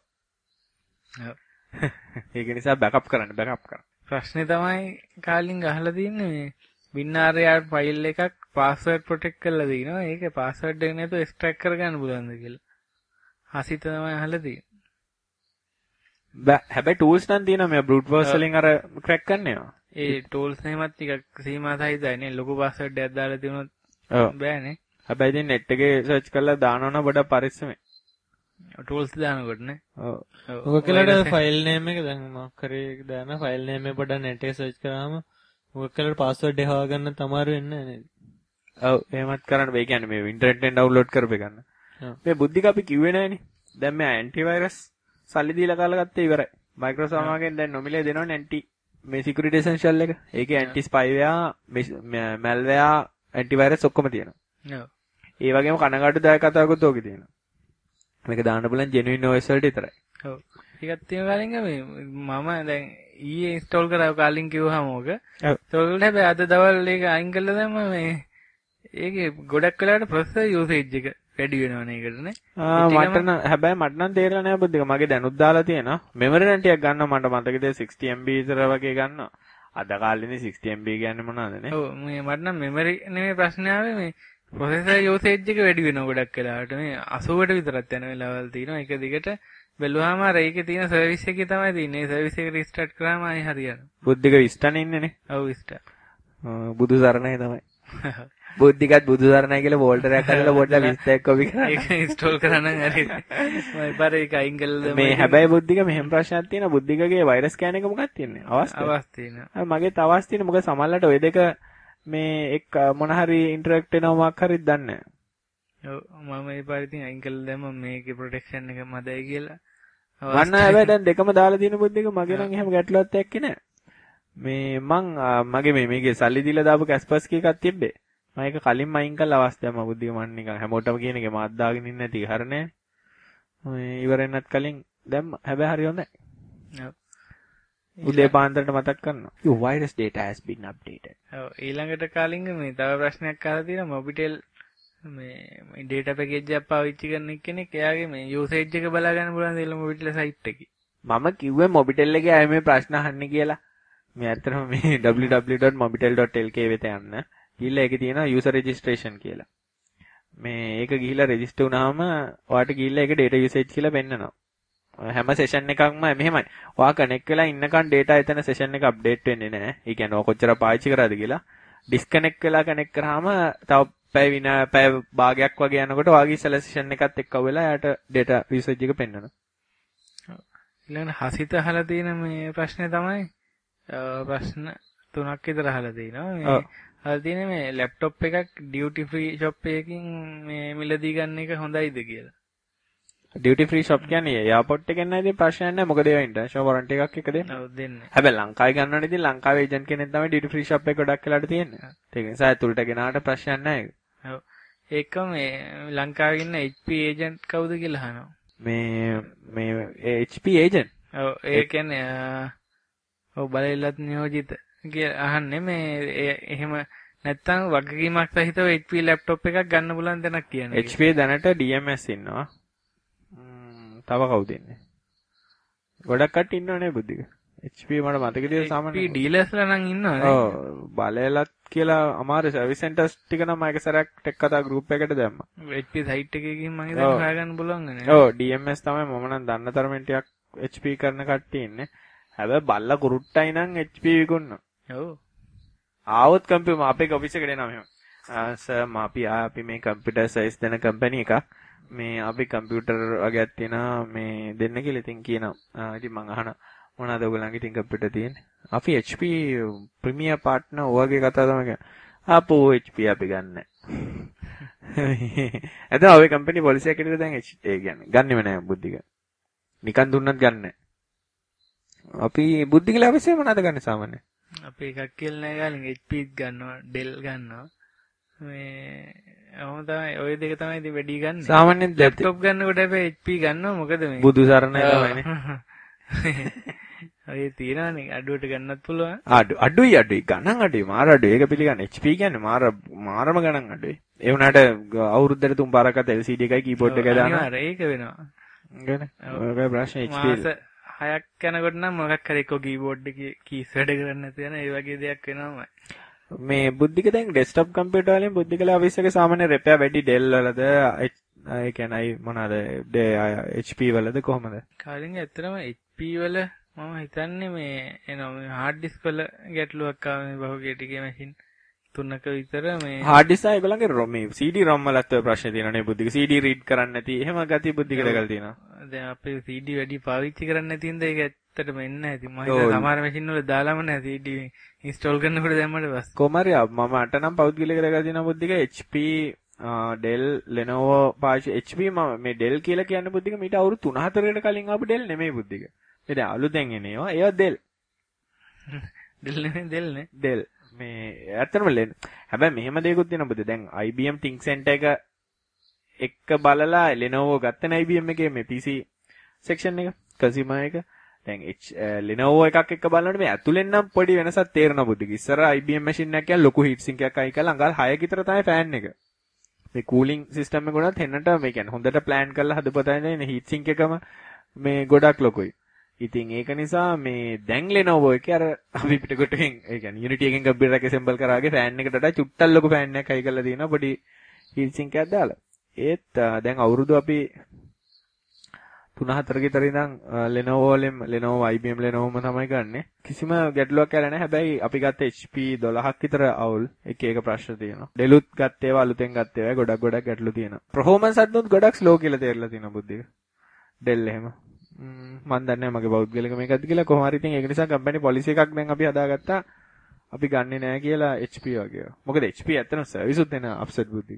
ඒක නිසා backup කරන්න.
ප්‍රශ්නේ තමයි කාලින් අහලා තින්නේ මේ බින්නාරයාට ෆයිල් එකක් පාස්වර්ඩ් ප්‍රොටෙක්ට් කරලා දිනවා. ඒක පාස්වර්ඩ් එක නැතුව එක්ස්ට්‍රැක්ට් කරගන්න පුළුවන්ද කියලා. හසිත තමයි අහලා තියෙන්නේ.
හැබැයි tools නම් තියෙනවා මේ brute force වලින් අර crack කරන්නේවා.
ඒ tools එහෙමත් ටිකක් සීමා සහිතයි නේ. ලොකු පාස්වර්ඩ් එකක් දාලා තියුණොත් බෑනේ.
හැබැයි ඉතින් net එකේ search කරලා දානවනම් වඩා පරිස්සමෙන්.
tools දානකොට නේ.
ඔව්. ඔක කලට ෆයිල් නේම් එක දැන් මොකක් කරේ දාන ෆයිල් නේම් එක පොඩ්ඩක් net එකේ search කරාම ඔක කලට password එක හොයාගන්න තමාරු වෙන්නේ නේද?
ඔව් එහෙමත් කරන්න බෑ. ඒ කියන්නේ මේ ඉන්ටර්නෙට් එකෙන් download කරපේ ගන්න. මේ බුද්ධික අපි කිව්වේ නෑනේ. දැන් මේ antivirus සල්ලි දීලා කාලා ගත්තේ ඉවරයි. Microsoft මාගෙන් දැන් නොමිලේ දෙනවනේ anti මේ security essential එක. ඒකේ anti spyware, malware, antivirus ඔක්කොම තියෙනවා.
ඔව්.
ඒ වගේම කනගාටුදායක කතාවකුත් ඕකේ තියෙනවා. මේක දාන්න පුළුවන් genuine OS වලට විතරයි.
ඔව්. ඒකත් තියෙන කාලින් මේ මම දැන් ඊයේ install කරා කාලින් කිව්වහම ඕක.
ඔව්.
ඒක හැබැයි අද දවල් ඒක අයින් කළා දැම්ම මේ ඒකේ ගොඩක් වෙලාවට processor usage එක වැඩි වෙනවනේ ඒකටනේ.
හැබැයි මට නම් තේරෙලා නෑ බුද්ධික. මගේ දැනුත් දාලා තියෙනවා. මෙමරි නම් ටිකක් ගන්නවා මට මතකද 60 MB විතර වගේ ගන්නවා. අද කාලේනේ 60 MB කියන්නේ මොනවද නේ?
ඔව් මේ මට නම් මෙමරි නෙමෙයි ප්‍රශ්නේ ආවේ මේ processor usage එක වැඩි වෙනවා ගොඩක් වෙලාවට. මේ 80ට විතරක් යන වෙලාවල් තියෙනවා. ඒක දිගට බැලුවාම අර ඒකේ තියෙන සර්විස් එකේ තමයි තියෙන්නේ. සර්විස් එක රීස්ටාර්ට් කරාම ආයෙ හරියනවා.
බුද්ධික විස්තනේ ඉන්නේ නේ.
ඔව් විස්ටා.
බුදු සරණයි තමයි. බුද්ධිකත් බුදු සරණයි කියලා වෝල්ටරයක් හදලා පොඩ්ඩක් 20ක් කොපි කරා.
ඒක ඉන්ස්ටෝල් කරන්න හරි. මම පාර ඒක අයින් කළා.
මේ හැබැයි බුද්ධික මෙහෙම ප්‍රශ්නයක් තියෙනවා. බුද්ධිකගේ වෛරස් ස්කෑන් එක මොකක්ද තියෙන්නේ?
අවස් තියෙනවා.
මගේත් අවස් තියෙන මොකද සමහරවිට ඔය දෙක මේ එක් මොන හරි ඉන්ටරැක්ට් වෙනවා මොකක් හරිද දන්නේ
නැහැ. ඔව් මම මේ පාර ඉතින් අයින් කළා දැම්ම මේකේ ප්‍රොටෙක්ෂන් එක මදයි කියලා.
මන්න හැබැයි දැන් දෙකම දාලා තියෙන බුද්ධික මගේ නම් එහෙම ගැටලුවක් ඇක්කේ නැහැ. මේ මගේ මේකේ සල්ලි දීලා දාපු කැස්පස් කීකක් තිබ්බේ. මම ඒක කලින්ම අයින් කළා අවස්ථාව මම බුද්ධික මන් නිකන් හැමෝටම කියන එකේ මාත් දාගෙන ඉන්නේ නැති හරනේ. මේ ඉවරෙන්නත් කලින් දැම්ම. හැබැයි හරි හොඳයි.
ඔව්.
උදේ පාන්දරට මතක් කරනවා. Your virus data has been updated.
ඔව් ඊළඟට කාලින්ග මේ තව ප්‍රශ්නයක් අහලා තියෙනවා Mobitel මේ data package එකක් පාවිච්චි කරන කෙනෙක් එයාගේ මේ usage එක බලා ගන්න පුළුවන් දේල Mobitel site එකේ.
මම කිව්වේ Mobitel එකේ අය මේ ප්‍රශ්න අහන්නේ කියලා. මේ ඇත්තටම මේ www.mobitel.lk වෙත යන්න. ගිහිල්ලා ඒකේ තියෙනවා user registration කියලා. මේ ඒක ගිහිල්ලා register වුණාම ඔයාට ගිහිල්ලා ඒක data usage කියලා පෙන්නනවා. හැම session එකක්ම මෙහෙමයි. ඔයා connect වෙලා ඉන්නකන් data එතන session එක update වෙන්නේ නැහැ. ඒ කියන්නේ ඔයා කොච්චර පාවිච්චි කරාද කියලා. disconnect වෙලා connect කරාම තව පැය භාගයක් වගේ යනකොට ඔයාගේ ඉස්සෙල්ලා session එකත් එක්ක වෙලා යාට data usage එක පෙන්නනවා.
ඊළඟ හසිත අහලා තියෙන මේ ප්‍රශ්නේ තමයි ප්‍රශ්න 3ක් විතර අහලා තිනවා. අහලා තියෙන්නේ මේ ලැප්ටොප් එකක් ඩියුටි ෆ්‍රී ෂොප් එකකින් මේ මිලදී ගන්න එක හොඳයිද කියලා.
ඩියුටි ෆ්‍රී ෂොප් කියන්නේ එයාපෝට් එකෙන් නේද ප්‍රශ්නයක් නැහැ. මොකද ඒවා ඉන්ටර්නැෂනල් වොරන්ටි එකක් එක දෙන්නේ.
ඔව් දෙන්නේ.
හැබැයි ලංකාවේ ගන්නවනේ ඉතින් ලංකාවේ ඒජන්ට් කෙනෙක් තමයි ඩියුටි ෆ්‍රී ෂොප් එක ගොඩක් වෙලාට තියෙන්නේ. ඒක නිසා ඇතුළට ගෙනාවට ප්‍රශ්නයක් නැහැ ඒක.
ඔව්. ඒක මේ ලංකාවේ ඉන්න HP ඒජන්ට් කවුද කියලා අහනවා.
මේ HP ඒජන්ට්.
ඔව් ඒ කියන්නේ ඔව් බලෙල්ලත් නියෝජිත කියලා අහන්නේ මේ එහෙම නැත්තම් වගකීමක් සහිතව HP ලැප්ටොප් එකක් ගන්න පුළුවන් දෙයක් කියන්නේ.
HP දැනට DMS ඉන්නවා. තව කවුද ඉන්නේ? ගොඩක් කට්ටිය ඉන්නවනේ බුද්ධික. HP මට මතකද සාමාන්‍ය
HP ඩීලර්ස්ලා නම් ඉන්නවනේ.
ඔව් බලයලත් කියලා අමාරු සර්විස් සෙන්ටර්ස් ටික නම් මම එක සැරයක් ටෙක් කතා ගෲප් එකට දැම්මා.
HP සයිට් එකකින් මම හිතන්නේ හොයාගන්න පුළුවන් නේ.
ඔව් DMS තමයි මම නම් දන්න තරමින් ටිකක් HP කරන කට්ටිය ඉන්නේ. හැබැයි බල්ලා කුරුට්ටයි නම් HP විකුණනවා.
ඔව්.
ආවොත් කම්පියුටර් අපේ ඔෆිස් එකට එනවා මෙහෙම. සර් අපි මේ කම්පියුටර් සර්විස් දෙන කම්පැනි එකක්. මේ අපි කම්පියුටර් වගේක් තියෙනවා මේ දෙන්න කියලා ඉතින් කියනවා. ඉතින් මං අහන මොනවාද ඔයගොල්ලන්ගේ ඉතින් කම්පියුටර් තියෙන්නේ? අපි HP ප්‍රීමියර් පාර්ට්නර් ඔයගේ කතා තමයි කියන්නේ. ආපෝ HP අපි ගන්නෑ. එතන ඔය කම්පැනි පොලිසි එකකට දැන් ඒ කියන්නේ ගන්නෙම නෑ බුද්ධික. නිකන් දුන්නත් ගන්නෑ. අපි බුද්ධික ලැබෙන්නේ මොනවද ගන්න සාමාන්‍යයෙන්?
අපි එකක් කියලා නෑ ගාලින් HP ගන්නවා Dell ගන්නවා. මේ ඔහොම තමයි ඔය දෙක තමයි ඉතින් වැඩි ගන්න.
සාමාන්‍යයෙන්
ලැප්ටොප් ගන්නකොට අපි HP ගන්නවා මොකද මේ
බුදු සරණයි තමයිනේ.
ඔය තියෙනවානේ අඩුවට ගන්නත් පුළුවන්.
අඩුයි ගණන් අඩුයි මාර අඩුයි. ඒක පිළිගන්න. HP කියන්නේ මාරම ගණන් අඩුයි. ඒ වුණාට අවුරුද්දට 3 පාරක්වත් LCD එකයි කීබෝඩ් එකයි දානවා.
ඒක වෙනවා.
නේද? ඔය ප්‍රශ්නේ HP.
මාස 6ක් යනකොට නම් මොකක් හරි එක්ක කීබෝඩ් එකේ කීස් වැඩ කරන්නේ නැති වෙන ඒ වගේ දෙයක් වෙනවමයි.
මේ බුද්ධික දැන් ඩෙස්ක්ටොප් කම්පියුටර් වලින් බුද්ධිකලා ඔෆිස් එකේ සාමාන්‍ය රෙපෙයා වැඩි Dell වලද ඒ කියන්නේ මොනවාද HP වලද කොහමද?
කාලින් ඇත්තටම HP වල මම හිතන්නේ මේ එනවා හાર્ඩ් ඩිස්ක් වල ගැටලුවක් ආව මේ බහුගේ ටිකේ මැෂින් 3ක විතර මේ
හાર્ඩ් ඩිස්ක් ආ ඒගොල්ලන්ගේ ROM CD ROM වලත් ඔය ප්‍රශ්නේ තියෙනවා නේ බුද්ධික CD රීඩ් කරන්නේ නැති එහෙම ගතිය බුද්ධික දෙකල් තියෙනවා.
දැන් අපේ CD වැඩි පාවිච්චි කරන්නේ නැති හින්දා ඒක ඇත්තටම එන්නේ නැති. මම හිතා සමහර මැෂින් වල දාලාම නැහැ CD ඉන්ස්ටෝල් කරනකොට දැම්මට පස්සේ.
කොහමරි මම අට නම් පෞද්ගලික දෙකක් තියෙනවා බුද්ධික HP Dell Lenovo පාවිච්චි HP මම මේ Dell කියලා කියන්නේ බුද්ධික මීට අවුරුදු 3-4කට කලින් ආපු Dell නෙමෙයි බුද්ධික. මේ දැන් අලුතෙන් එන ඒවා Dell.
Dell නෙමෙයි Dell නේ.
Dell මේ ඇත්තටම හැබැයි මෙහෙම දෙයක්ත් තියෙනවා බුද්ධ. දැන් IBM ThinkCenter එක බලලා Lenovo ගත්තනේ IBM එකේ මේ PC section එක consumer එක. දැන් Lenovo එකක් එක්ක බලනකොට මේ ඇතුලෙන් නම් පොඩි වෙනසක් තේරෙනවා බුද්ධික. ඉස්සර IBM machine එකක් කියන්නේ ලොකු heat sink එකක් අයි කරලා අඟල් 6 කට තමයි fan එක. මේ cooling system එක උනත් හෙන්නට මේ කියන්නේ හොඳට plan කරලා හදපතයි නේ heat sink එකම මේ ගොඩක් ලොකුයි. ඉතින් ඒක නිසා මේ දැන් Lenovo එකේ අර අපි පිටකොටෙන් ඒ කියන්නේ Unity එකෙන් කම්පියුටර් එක assemble කරාගේ fan එකට වඩා චුට්ටක් ලොකු fan එකක් අයි කරලා තියෙනවා පොඩි heat sink එකක් දාලා. ඒත් දැන් අවුරුදු අපි 3-4 කට ඉඳන් Lenovo IBM Lenovo තමයි ගන්නෙ. කිසිම ගැටලුවක් කියලා නැහැ. හැබැයි අපි ගත්ත HP 12ක් විතර අවුල් එක ප්‍රශ්න තියෙනවා. Dellුත් ගත්ත ඒවා අලුතෙන් ගත්ත ඒවා ගොඩක් ගැටලු තියෙනවා. performance අත්නොත් ගොඩක් slow කියලා තේරලා තියෙනවා බුද්ධික. Dell එහෙම. මම දන්නේ නැහැ මගේ බෞද්ධගලික මේකද කියලා කොහොම හරි ඉතින් ඒක නිසා කම්පැනි පොලිසි එකක් දැන් අපි හදාගත්තා. අපි ගන්නෙ නැහැ කියලා HP වගේ. මොකද HP ඇත්තටම සර්විස් උත් එන අප්සෙට් බුද්ධික.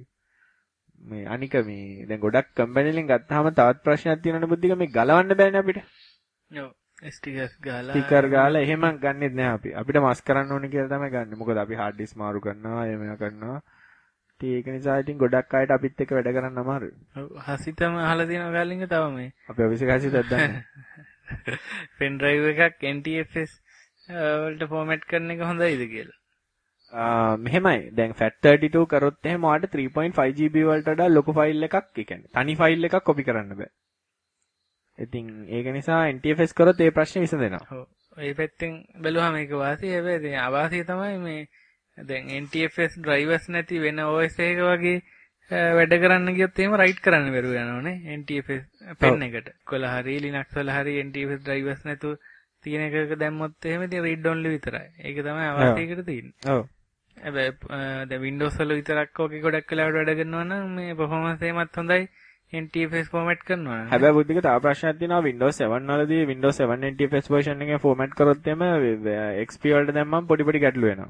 මේ අනික මේ දැන් ගොඩක් කම්පැනි වලින් ගත්තාම තවත් ප්‍රශ්නයක් තියෙනවනේ බුද්ධික මේ ගලවන්න බෑනේ අපිට.
ඔව් ස්ටිකර්ස් ගාලා
ස්ටිකර් ගාලා එහෙම ගන්නෙත් නෑ අපි. අපිට මාස් කරන්න ඕනේ කියලා තමයි ගන්නෙ. මොකද අපි hard disk මාරු කරනවා, එහෙම කරනවා. ඒක නිසා ඉතින් ගොඩක් අයට අපිත් එක්ක වැඩ කරන්න අමාරුයි.
ඔව් හසිතම අහලා තියෙනවා ගාලින්ග තව මේ.
අපි ඔෆිස් එක හසිතක් දන්නේ.
pen drive එකක් NTFS වලට format කරන එක හොඳයිද කියලා.
මෙහෙමයි දැන් FAT32 කරොත් එහෙම ඔයාලට 3.5 GB වලට වඩා ලොකු ෆයිල් එකක් ඒ කියන්නේ තනි ෆයිල් එකක් කොපි කරන්න බෑ. ඉතින් ඒක නිසා NTFS කරොත් ඒ ප්‍රශ්නේ විසඳෙනවා.
ඔව්. ඒ පැත්තෙන් බැලුවාම ඒක වාසිය හැබැයි දැන් අවාසිය තමයි මේ දැන් NTFS drivers නැති වෙන OS එක වගේ වැඩ කරන්න ගියොත් එහෙම රයිට් කරන්න බැරුව යනවනේ NTFS pen එකට. කොළ හරි Linux වල හරි NTFS drivers නැතුව තියෙන එකක දැම්මොත් එහෙම ඉතින් read only විතරයි. ඒක තමයි අවාසියකට තියෙන්නේ.
ඔව්.
හැබැයි දැන් Windows වල විතරක් ඔකේ ගොඩක් වෙලාවට වැඩ කරනවා නම් මේ performance එකමත් හොඳයි NTFS format කරනවා නම්.
හැබැයි බුද්ධික තව ප්‍රශ්නයක් තියෙනවා Windows 7 වලදී Windows 7 NTFS version එකේ format කරොත් එම XP වලට දැම්මම පොඩි ගැටලු වෙනවා.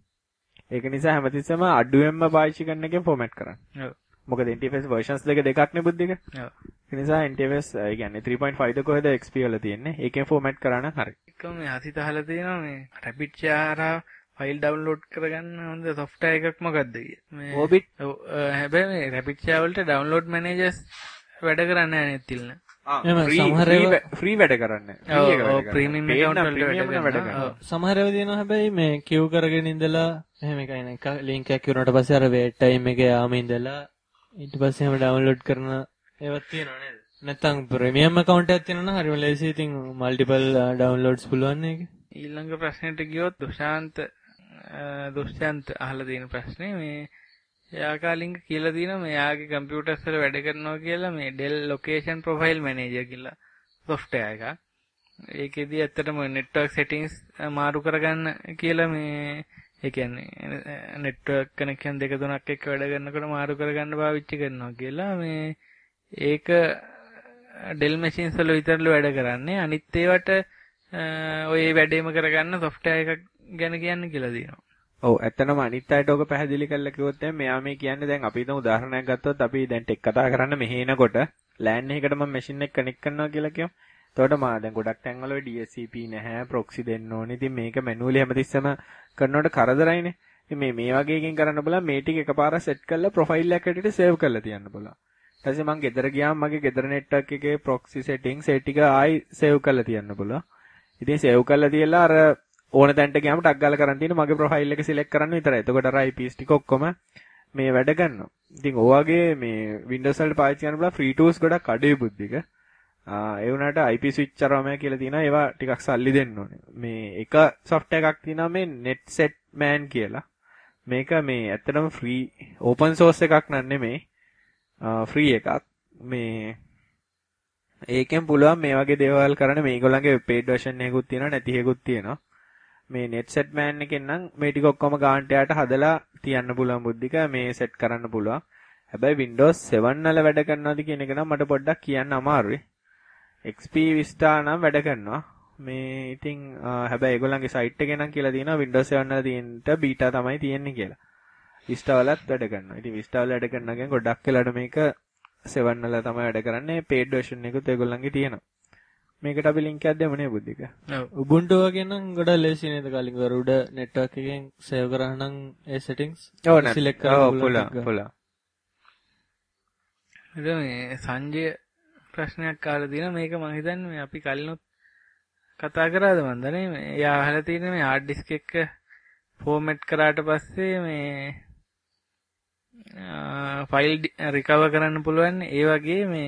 ඒක නිසා හැමතිස්සෙම අඩුවෙන්ම පාවිච්චි කරන එකෙන් format කරන්න.
ඔව්.
මොකද NTFS versions දෙකක් නේ බුද්ධික.
ඔව්.
ඒ නිසා NTFS ඒ කියන්නේ 3.5 ද කොහෙද XP වල තියෙන්නේ. ඒකෙන් format කරා නම් හරි.
ඒකම මේ හසිත අහලා තියෙනවා මේ Rapid Share ෆයිල් ඩවුන්ලෝඩ් කරගන්න හොඳ software එකක් මොකක්ද මේ
Orbit.
ඔව් හැබැයි මේ Rapid Share වලට download managers වැඩ කරන්නේ නැහැ නෙත් තිල්න.
free වැඩ කරන්නේ.
ඔව් premium account වලට වැඩ කරනවා.
සමහර ඒවා තියෙනවා හැබැයි මේ queue කරගෙන ඉඳලා එහෙම එකයි නේ. link එකක් කිව්වොත් පස්සේ අර wait time එකේ යාම ඉඳලා ඊට පස්සේ එහෙම download කරන ඒවත් තියෙනවා නේද? නැත්නම් premium account එකක් තියෙනවා නම් හරිම ලේසි. ඉතින් multiple downloads පුළුවන් නේ ඒක.
ඊළඟ ප්‍රශ්නෙට ගියොත් දුෂ්යන්ත අහලා තියෙන ප්‍රශ්නේ මේ එයා කාලින්ග කියලා තියෙනවා මෙයාගේ කම්පියුටර්ස් වල වැඩ කරනවා කියලා මේ Dell Location Profile Manager කියලා software එකක්. ඒකෙදි ඇත්තටම network settings මාරු කරගන්න කියලා මේ ඒ කියන්නේ network connection 2-3ක් එක්ක වැඩ කරනකොට මාරු කරගන්න පාවිච්චි කරනවා කියලා මේ ඒක Dell machines වල විතරලු වැඩ කරන්නේ. අනිත් ඒවට ඔය වැඩේම කරගන්න software එකක් ගැන කියන්න කියලා දිනවා.
ඔව් ඇත්තටම අනිත් අයට ඔක පැහැදිලි කරලා කිව්වොත් දැන් මෙයා මේ කියන්නේ දැන් අපි හිතමු උදාහරණයක් ගත්තොත් අපි දැන් ටෙක් කතා කරන්න මෙහෙ එනකොට LAN එකකට මම මැෂින් එක කනෙක්ට් කරනවා කියලා කියමු. එතකොට මා දැන් ගොඩක් තැන්වල ඔය DSCP නැහැ, proxy දෙන්න ඕනේ. ඉතින් මේක මැනුවලි හැමතිස්සම කරනකොට කරදරයිනේ. ඉතින් මේ වගේ එකකින් කරන්න බලන්න මේ ටික එකපාරට සෙට් කරලා ප්‍රොෆයිල් එකකට සේව් කරලා තියන්න බලන්න. ඊට පස්සේ මම ගෙදර ගියාම මගේ ගෙදර network එකේ proxy settings ඒ ටික ආයි සේව් කරලා තියන්න බලන්න. ඉතින් සේව් කරලා තියලා අර ඕන තැනට ගියාම ටග් ගාලා කරන් තියෙන මගේ ප්‍රොෆයිල් එක සිලෙක්ට් කරන්න විතරයි. එතකොට අර IPs ටික ඔක්කොම මේ වැඩ ගන්නවා. ඉතින් ඔයගේ මේ Windows වලට පාවිච්චි කරන්න පුළුවන් free tools ගොඩක් අඩුයි බුද්ධික. ඒ වුණාට IP switch අරවම කියලා තියෙනවා. ඒවා ටිකක් සල්ලි දෙන්න ඕනේ. මේ එක software එකක් තියෙනවා මේ NetSetMan කියලා. මේක මේ ඇත්තටම free open source එකක් නෙමෙයි. free එකක්. මේ ඒකෙන් පුළුවන් මේ වගේ දේවල් කරන්න. මේගොල්ලන්ගේ paid version එකකුත් තියෙනවා, නැති එකකුත් තියෙනවා. මේ NetSetMan එකෙන් නම් මේ ටික ඔක්කොම ගාන්ට යට හදලා තියන්න පුළුවන් බුද්ධික මේ සෙට් කරන්න පුළුවන්. හැබැයි Windows 7 වල වැඩ කරනවද කියන එක නම් මට පොඩ්ඩක් කියන්න අමාරුයි. XP Vista නම් වැඩ කරනවා. මේ ඉතින් හැබැයි ඒගොල්ලන්ගේ සයිට් එකේ නම් කියලා තියෙනවා Windows 7 වල තියෙනට බීටා තමයි තියෙන්නේ කියලා. Vista වලත් වැඩ කරනවා. ඉතින් Vista වල වැඩ කරනවා කියන්නේ ගොඩක් වෙලාට මේක 7 වල තමයි වැඩ කරන්නේ. paid version එකකුත් ඒගොල්ලන්ගේ තියෙනවා. මේකට අපි link එකක් දෙමු නේ බුද්ධික.
ඔව්. Ubuntu වගේ නම් ගොඩක් ලේසි නේද කලින් වර උඩ network එකෙන් save කරා නම් ඒ settings select කරලා
පුළුවන්.
ඉතින් මේ සංජය ප්‍රශ්නයක් අහලා තියෙනවා. මේක මම හිතන්නේ මේ අපි කලිනුත් කතා කරාද මන්ද නේ. එයා අහලා තියෙන මේ hard disk එක format කරාට පස්සේ මේ ෆයිල් recover කරන්න පුළුවන්. ඒ වගේ මේ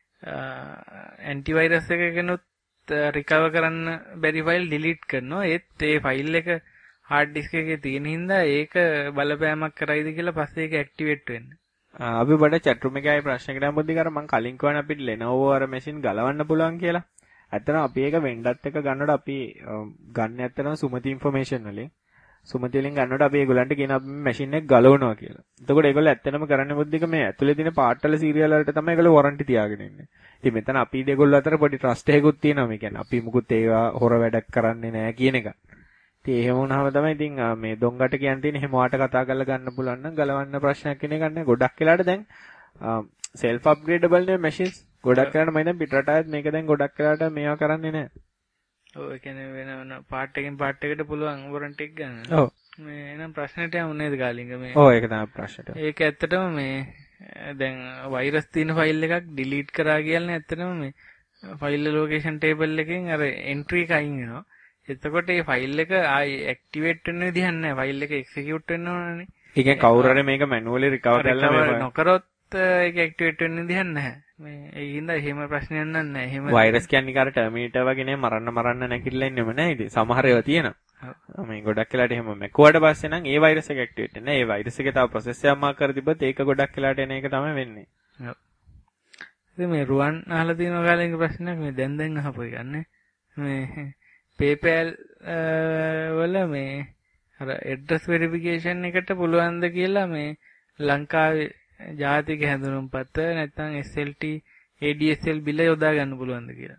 ඇන්ටිවයිරස් එකකනොත් recover කරන්න බැරි ෆයිල් delete කරනවා. ඒත් ඒ ෆයිල් එක hard disk එකේ තියෙන හින්දා ඒක බලපෑමක් කරයිද කියලා පස්සේ ඒක activate වෙන්නේ.
අපි බඩ chat room එකේ ආයේ ප්‍රශ්නයකට යමුද්දි කර මම කලින් කියවන අපිට Lenovo අර machine ගලවන්න පුළුවන් කියලා. ඇත්තටම අපි ඒක වෙන්ඩත් එක ගන්නකොට අපි ගන්න ඇත්තටම සුමති information වලින්. සුමති වලින් ගන්නකොට අපි ඒගොල්ලන්ට කියන අපි machine එක ගලවනවා කියලා. එතකොට ඒගොල්ලෝ ඇත්තටම කරන්නේ මොකද මේ ඇතුලේ තියෙන part වල serial වලට තමයි ඒගොල්ලෝ warranty තියාගෙන ඉන්නේ. ඉතින් මෙතන අපි දෙගොල්ලෝ අතර පොඩි trust එකකුත් තියෙනවා. මේ කියන්නේ අපි මුකුත් ඒවා හොර වැඩක් කරන්නේ නැහැ කියන එක. ඉතින් එහෙම වුණාම තමයි ඉතින් මේ දොංගට කියන්න තියෙන එහෙම වාට කතා කරලා ගන්න පුළුවන් නම් ගලවන්න ප්‍රශ්නයක් කෙනෙක් ගන්න. ගොඩක් වෙලාට දැන් self upgradable නේ machines. ගොඩක් වෙලාට මම දැන් පිටරටායත් මේක දැන් ගොඩක් වෙලාට මේවා කරන්නේ නැහැ.
ඔව් ඒ කියන්නේ වෙන part එකෙන් part එකට පුළුවන් warranty එක ගන්න.
ඔව්.
මේ එනම් ප්‍රශ්නෙට යමු නේද කාලින්ග මේ.
ඔව් ඒක තමයි ප්‍රශ්නෙට.
ඒක ඇත්තටම මේ දැන් වෛරස් තියෙන ෆයිල් එකක් delete කරා කියන්නේ ඇත්තටම මේ ෆයිල් ලොකේෂන් ටේබල් එකෙන් අර entry එක අයින් වෙනවා. එතකොට මේ ෆයිල් එක ආයි activate වෙන්න විදිහක් නැහැ. ෆයිල් එක execute වෙන්න ඕනනේ.
ඒ කියන්නේ කවුරු හරි මේක manually recover කරලා මේ
නොකරොත් ඒක activate වෙන්න විදිහක් නැහැ. මේ ඒ හින්දා එහෙම ප්‍රශ්නයක් නැහැ. එහෙම
වෛරස් කියන්නේ කාර ටර්මිනේටර් වගේ නේ මරන්න නැකිట్లా ඉන්නෙම නෑ ඉතින් සමහර ඒවා තියෙනවා. මේ ගොඩක් වෙලාට එහෙම මැකුවාට පස්සේ නම් ඒ වෛරස් එක ඇක්ටිවේට් වෙන්නේ. ඒ වෛරස් එකේ තව ප්‍රොසෙස් එකක් මාක් කර තිබ්බත් ඒක ගොඩක් වෙලාට එන එක තමයි වෙන්නේ.
ඔව්. ඉතින් මේ රුවන් අහලා තියෙන කාලෙක ප්‍රශ්නයක් මේ දැන් අහපු එක නේ. මේ PayPal වල මේ අර address verification එකට පුළුවන්ද කියලා මේ ලංකාවේ ජාතික හැඳුනුම්පත නැත්නම් SLT ADSL බිල යොදා ගන්න පුළුවන්ද කියලා.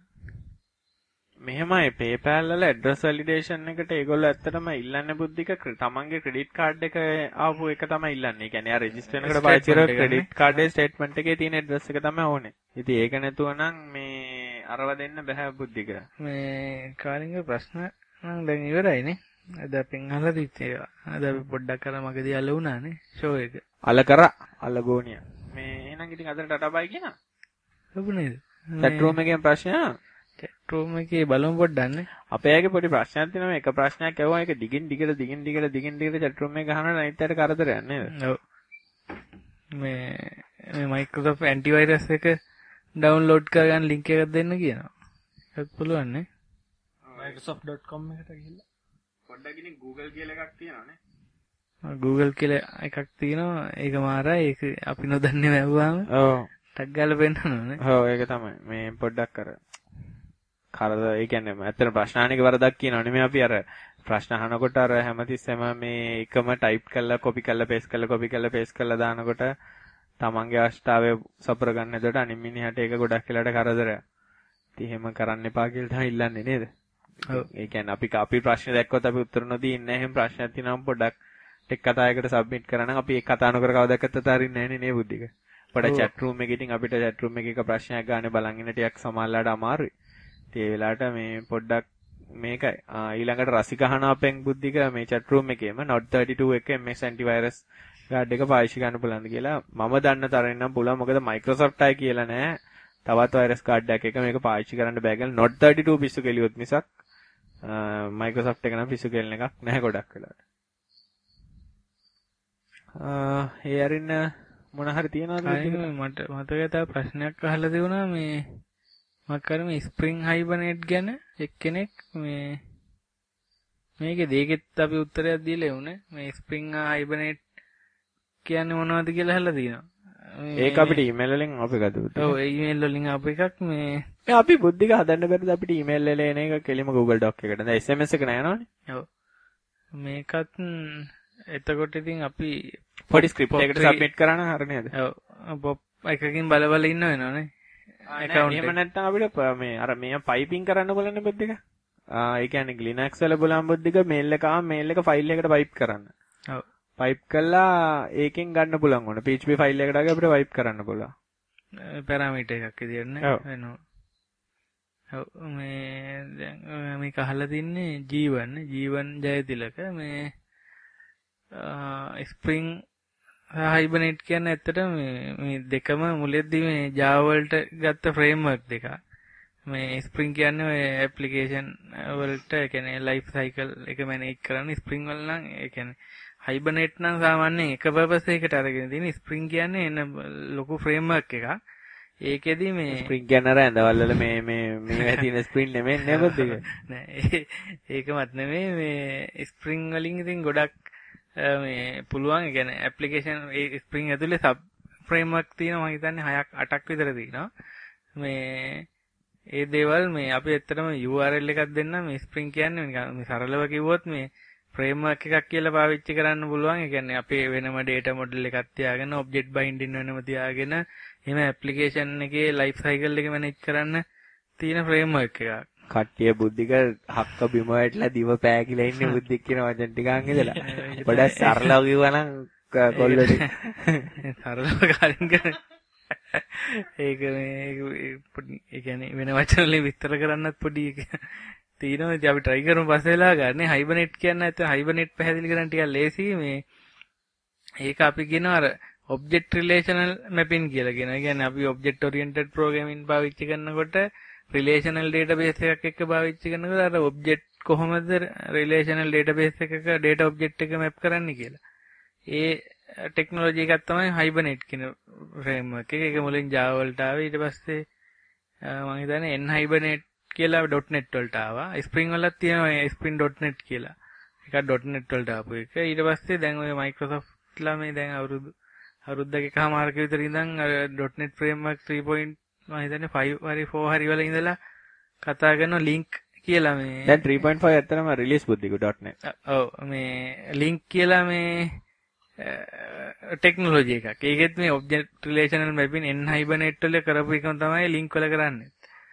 මෙහෙමයි PayPal වල address validation එකට ඒගොල්ලෝ ඇත්තටම ඉල්ලන්නේ බුද්ධික තමන්ගේ credit card එක ආපු එක තමයි ඉල්ලන්නේ. ඒ කියන්නේ ආ register වෙනකොට පාවිච්චි කරන credit card එකේ statement එකේ තියෙන address එක තමයි ඕනේ. ඉතින් ඒක නැතුව නම් මේ අරව දෙන්න බෑ බුද්ධික.
මේ කාලින්ගේ ප්‍රශ්න නම් දැන් ඉවරයිනේ. අද අපෙන් අහලා තිච්ච ඒවා. අද අපි පොඩ්ඩක් අර මගදී අල වුණානේ show එක.
අල කරා අල ගෝනියා. මේ එහෙනම් ඉතින් අදට ටටා බයි කියනවා.
ලොකු නේද?
chat room එකෙන් ප්‍රශ්න
chat room එකේ බලමු පොඩ්ඩක් නේ.
අපේ අයගේ පොඩි ප්‍රශ්නයක් තියෙනවා. එක ප්‍රශ්නයක් ඇහුවා ඒක දිගින් දිගට chat room එක ගහනවා නයිත් අර කරදරයක් නේද?
ඔව්. මේ Microsoft antivirus එක download කරගන්න link එකක් දෙන්න කියනවා. ඒක පුළුවන් නේ.
microsoft.com එකට ගිහිල්ලා
පොඩ්ඩක් ඉතින් Google කියලා එකක් තියෙනවානේ.
Google කියලා එකක් තියෙනවා. ඒක මාරයි. ඒක අපි නොදන්නේ වැව්වාම.
ඔව්.
ටග් ගාලා පෙන්නනෝනේ.
ඔව් ඒක තමයි. මේ පොඩ්ඩක් කරද ඒ කියන්නේ ඇත්තට ප්‍රශ්න අහන එක වරදක් කියනවා නෙමෙයි අපි අර ප්‍රශ්න අහනකොට අර හැමතිස්සෙම මේ එකම ටයිප් කරලා කොපි කරලා පේස්ට් කරලා දානකොට තමන්ගේ අවස්ථාවේ සපුර ගන්න. එතකොට අනිත් මිනිහට ඒක ගොඩක් වෙලාට කරදරයක්. ඉතින් එහෙම කරන්න එපා කියලා තමයි ඉල්ලන්නේ නේද? ඔව්. ඒ කියන්නේ අපි ප්‍රශ්න දැක්කොත් අපි උත්තර නොදී ඉන්නේ. එහෙම ප්‍රශ්නයක් තියෙනවම පොඩ්ඩක් ටෙක් කතායකට සබ්මිට් කරනම් අපි ඒක කතා නොකර කවදාවත් අතාරින්නේ නැහැ නේ බුද්ධික. පොඩ chat room එකේ ඉතින් අපිට chat room එකේ එක ප්‍රශ්නයක් ගන්න බලන් ඉන්න ටිකක් සමාල්ලාට අමාරුයි. ඉතින් ඒ වෙලාවට මේ පොඩ්ඩක් මේකයි. ඊළඟට රසික අහන අපෙන් බුද්ධික මේ chat room එකේම Note 32 එක MS antivirus guard එක පාවිච්චි කරන්න පුළුවන්ද කියලා මම දන්න තරමින් නම් පුළුවන්. මොකද Microsoft අය කියලා නෑ. තවත් virus guard එකක් එක මේක පාවිච්චි කරන්න බෑ කියලා Note 32 පිස්සු කෙලියොත් මිසක් Microsoft එක නම් පිස්සු කෙලන එකක් නැහැ ගොඩක් වෙලාවට. ඒ අරින්න මොන හරි තියනවද?
මට මතකයි තව ප්‍රශ්නයක් අහලා තිබුණා මේ මම කරම ස්ප්‍රින්ග් හයිබර්නේට් ගැන එක්කෙනෙක් මේකේ දෙකෙත් අපි උත්තරයක් දීලා උනේ මේ ස්ප්‍රින්ග් හයිබර්නේට් කියන්නේ මොනවද කියලා අහලා තියෙනවා.
ඒක අපිට ඊමේල් වලින් අපි ගත්තා.
ඔව් ඊමේල් වලින් අප එකක් මේ
අපි බුද්ධික හදන්න බැරිද අපිට ඊමේල් වල එන එක කෙලිම Google Doc එකට. දැන් SMS එක නෑ නෝනේ.
ඔව්. මේකත් එතකොට ඉතින් අපි
පොඩි ස්ක්‍රිප්ට් එකකට සබ්මිට් කරා නම් හරිය නේද?
ඔව්. පොප් එකකින් බල ඉන්න වෙනවනේ.
account එක. එහෙම නැත්නම් අපිට මේ අර මේ පයිපින් කරන්න බලන්න බුද්ධික. ඒ කියන්නේ Linux වල බලන් බුද්ධික මේල් එක ආව මේල් එක ෆයිල් එකට පයිප් කරන්න.
ඔව්.
පයිප් කළා ඒකෙන් ගන්න පුළුවන් ඕන. PHP ෆයිල් එකට ආගේ අපිට වයිප් කරන්න පුළුවන්.
පැරාමීටර් එකක් විදියට නේ වෙනවා. ඔව් මේ දැන් මේක අහලා තින්නේ ජීවන් ජයතිලක මේ ස්ප්‍රින්ග් හයිබර්නේට් කියන්නේ ඇත්තටම මේ දෙකම මුලදී මේ Java වලට ගත්ත ෆ්‍රේම්වර්ක් දෙක. මේ ස්ප්‍රින්ග් කියන්නේ ඔය ඇප්ලිකේෂන් වලට ඒ කියන්නේ ලයිෆ් සයිකල් එක මැනේජ් කරන්න ස්ප්‍රින්ග් වල නම් ඒ කියන්නේ හයිබර්නේට් නම් සාමාන්‍යයෙන් එක පර්පස් එකකට අරගෙන තියෙන ස්ප්‍රින්ග් කියන්නේ එන ලොකු ෆ්‍රේම්වර්ක් එකක්. ඒකෙදි මේ
ස්ප්‍රින්ග් කියන අර ඇඳවල වල මේ වැදින ස්ප්‍රින්ග් නෙමෙයි නේද ඒක?
නෑ ඒකමත් නෙමෙයි මේ ස්ප්‍රින්ග් වලින් ඉතින් ගොඩක් මේ පුළුවන් ඒ කියන්නේ ඇප්ලිකේෂන් ඒ ස්ප්‍රින්ග් ඇතුලේ සබ් ෆ්‍රේම්වර්ක් තියෙනවා මම හිතන්නේ 6ක් 8ක් විතර තියෙනවා. මේ ඒ දේවල් මේ අපි ඇත්තටම URL එකක් දෙන්නම් මේ ස්ප්‍රින්ග් කියන්නේ මේ සරලව කිව්වොත් මේ ෆ්‍රේම්වර්ක් එකක් කියලා පාවිච්චි කරන්න පුළුවන්. ඒ කියන්නේ අපේ වෙනම data model එකක් තියාගෙන object binding වෙනම තියාගෙන එහෙම ඇප්ලිකේෂන් එකේ life cycle එක manage කරන්න තියෙන ෆ්‍රේම්වර්ක් එකක්.
කට්ටිය බුද්ධික හක්ක බිම වැටලා දිව පෑකිලා ඉන්නේ බුද්ධික කියන වචන ටිකක් ඉඳලා. පොඩක් සරලව කිව්වනම් කොල්ලට
සරලව කලින් කරන්නේ. ඒක මේ ඒ කියන්නේ වෙන වචන වලින් විස්තර කරන්නත් පොඩි තියෙනවා. ඉතින් අපි try කරමු පස්සේ වෙලා ගන්න. හයිබර්නේට් කියන්නේ නැත්නම් හයිබර්නේට් පැහැදිලි කරන්න ටිකක් ලේසි. මේ ඒක අපි කියනවා අර object relational mapping කියලා කියන. ඒ කියන්නේ අපි object oriented programming පාවිච්චි කරනකොට relational database එකක් එක්ක පාවිච්චි කරනකොට අර object කොහොමද relational database එකක data object එක map කරන්නේ කියලා. ඒ ටෙක්නොලොජි එකක් තමයි hibernate කියන framework එක. ඒක මුලින් Java වලට ආවේ. ඊට පස්සේ මම හිතන්නේ nhibernate කියලා .net වලට ආවා. Spring වලත් තියෙනවා spring.net කියලා. ඒකත් .net වලට ආපු එක. ඊට පස්සේ දැන් ඔය Microsoft ලා මේ දැන් අවුරුද්දක එකමාරක විතර ඉඳන් .net framework 3. මම හිතන්නේ 5 හරි 4 හරි වල ඉඳලා කතා කරන link කියලා මේ
දැන් 3.5 ඇත්තටම රිලීස් බුද්ධික .net.
ඔව් මේ link කියලා මේ ටෙක්නොලොජි එකක්. ඒකෙත් මේ object relational mapping nhibernate වල කරපු එකම තමයි link වල කරන්නේ.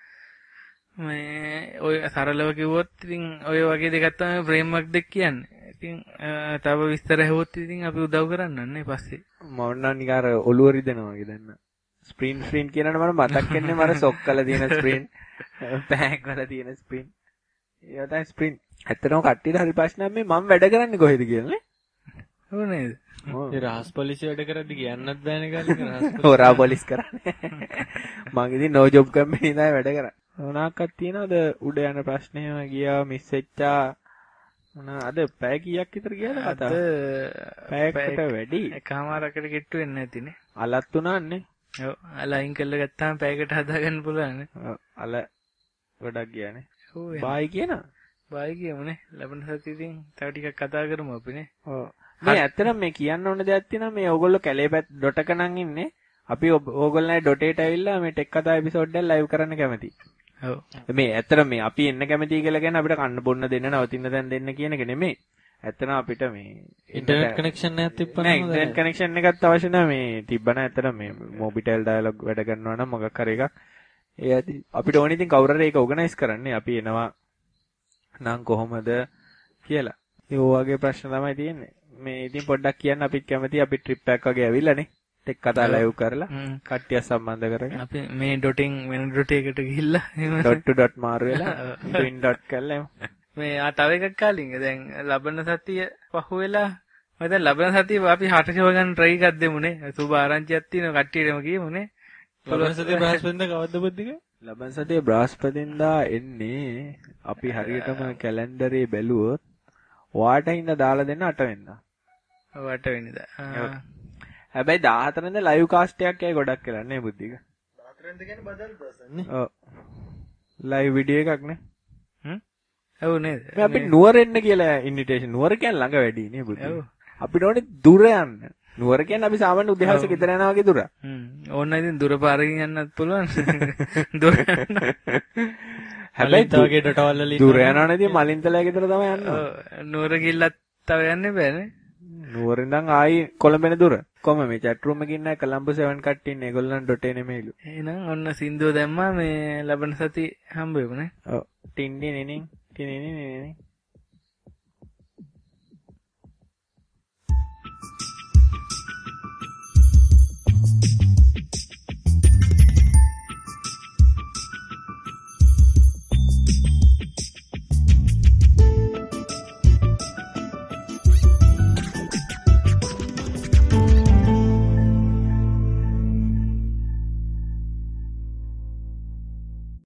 මේ ඔය සරලව කිව්වොත් ඉතින් ඔය වගේ දෙකක් තමයි framework දෙක කියන්නේ. ඉතින් තව විස්තර හෙවොත් ඉතින් අපි උදව් කරන්නන්නේ පස්සේ.
මම නම් නිකන් අර ඔළුව රිදෙනවා වගේ දැන්. ස්ප්‍රින් කියනකොට මට මතක් වෙන්නේ මර සොක්කල තියෙන ස්ප්‍රින්, බෑග් වල තියෙන ස්ප්‍රින්. ඒ තමයි ස්ප්‍රින්. ඇත්තටම කට්ටියට හරි ප්‍රශ්නයක් මේ මම වැඩ කරන්නේ කොහෙද කියලා නේ?
ඔව් නේද?
ඒ රහස් පොලිසිය වැඩ කරද්දි කියන්නත් බෑනේ කාලේ රහස්
හොරා පොලිස් කරන්නේ. මං ඉතින් නෝ ජොබ් කම්පැනි ඉඳලා වැඩ කරා. මොනවාක්වත් තියනවද උඩ යන ප්‍රශ්නේම ගියා මිස් වෙච්චා මොන අද පැය කීයක් විතර ගියාද කතා? පැයකට වැඩි.
එකමාරකට කිට්ටු වෙන්නේ නැතිනේ.
අලත් උනාන්නේ.
ඔව් අලයින් කරලා ගත්තාම පැයකට හදාගන්න පුළුවන් නේ.
ඔව් අල ගොඩක් ගියානේ.
ඔව්
බායි කියනවා.
බායි කියමුනේ. ලබන සතියේ ඉතින් තව ටිකක් කතා කරමු අපිනේ.
ඔව්. මේ ඇත්තටම මේ කියන්න ඕන දෙයක් තියෙනවා මේ ඕගොල්ලෝ කැලේ පැත් ඩොටක නම් ඉන්නේ. අපි ඕගොල්ලන්ගේ ඩොටේට ඇවිල්ලා මේ ටෙක් කතා එපිසෝඩ් එක ලයිව් කරන්න කැමතියි.
ඔව්.
මේ ඇත්තටම මේ අපි එන්න කැමතියි කියලා කියන්නේ අපිට කන්න බොන්න දෙන්න නවතින්න තැන් දෙන්න කියන එක නෙමෙයි. ඇත්තටම අපිට මේ
ඉන්ටර්නෙට් කනෙක්ෂන් එකක් තිබ්බම
නෑ ඉන්ටර්නෙට් කනෙක්ෂන් එකක් අවශ්‍ය නැහැ මේ තිබ්බන ඇත්තටම මේ මොබිටෙල් ඩයලොග් වැඩ කරනවා නම් මොකක් හරි එකක් ඒ අපිට ඕනේ ඉතින් කවුරු හරි ඒක ඕගනයිස් කරන්නේ අපි එනවා නම් කොහොමද කියලා. ඒ වගේ ප්‍රශ්න තමයි තියෙන්නේ. මේ ඉතින් පොඩ්ඩක් කියන්න අපිත් කැමතියි අපි ට්‍රිප් එකක් වගේ ඇවිල්ලානේ. ටෙක් කතා ලයිව් කරලා කට්ටිය සම්බන්ධ කරගෙන
අපි මේ ඩොටින් වෙන ඩොට් එකකට ගිහිල්ලා
ඩොට් ටු ඩොට් මාරු වෙලා ට්වින් ඩොට් කරලා
මේ තව එකක් කාලින්ග දැන් ලබන සතිය පහුවෙලා මම දැන් ලබන සතිය අපි හටෂව ගන්න try එකක් දෙමුනේ. සුබ ආරංචියක් තියෙනවා කට්ටියටම කියමුනේ.
ලබන සතිය බ්‍රහස්පතින්ද කවද්ද බුද්ධික?
ලබන සතියේ බ්‍රහස්පතින්දා එන්නේ අපි හරියටම කැලෙන්ඩරේ බැලුවොත් ඔයාට හින්දා දාලා දෙන්න 8 වෙනිදා.
8 වෙනිදා.
හැබැයි 14 වෙනිදා ලයිව් කාස්ට් එකක් යයි ගොඩක් කියලා නේ බුද්ධික.
14 වෙනිදා කියන්නේ බදල් පර්සන් නේ.
ඔව්. ලයිව් වීඩියෝ එකක් නේ.
ඔව් නේද?
මේ අපි නුවර එන්න කියලා ඉන්විටේෂන් නුවර කියන්නේ ළඟ වැඩි නේ බුද්ධික.
ඔව්.
අපිට ඕනේ දුර යන්න. නුවර කියන්නේ අපි සාමාන්‍ය උදේහවස ගෙදර යනවා වගේ දුර.
ඕන්න ඉතින් දුර පාරකින් යන්නත් පුළුවන්. දුර යන්න.
හැබැයි
තවගේ ඩටවල් වල
දුර යනවා නේද මලින්තලයා ගෙදර තමයි යන්නේ.
නුවර ගිල්ලත් තව යන්න බෑනේ.
නුවර ඉඳන් ආයි කොළඹෙන දුර. කොහම මේ chat room එකේ ඉන්න කොළඹ 7 කට්ටිය ඉන්නේ. ඒගොල්ලන් .නෙමෙයිලු.
එහෙනම් ඔන්න සින්දුව දැම්මා මේ ලබන සති හම්බ වෙමුනේ.
ඔව්. ටින්ඩි නෙනින් ටිනිනි නෙනින්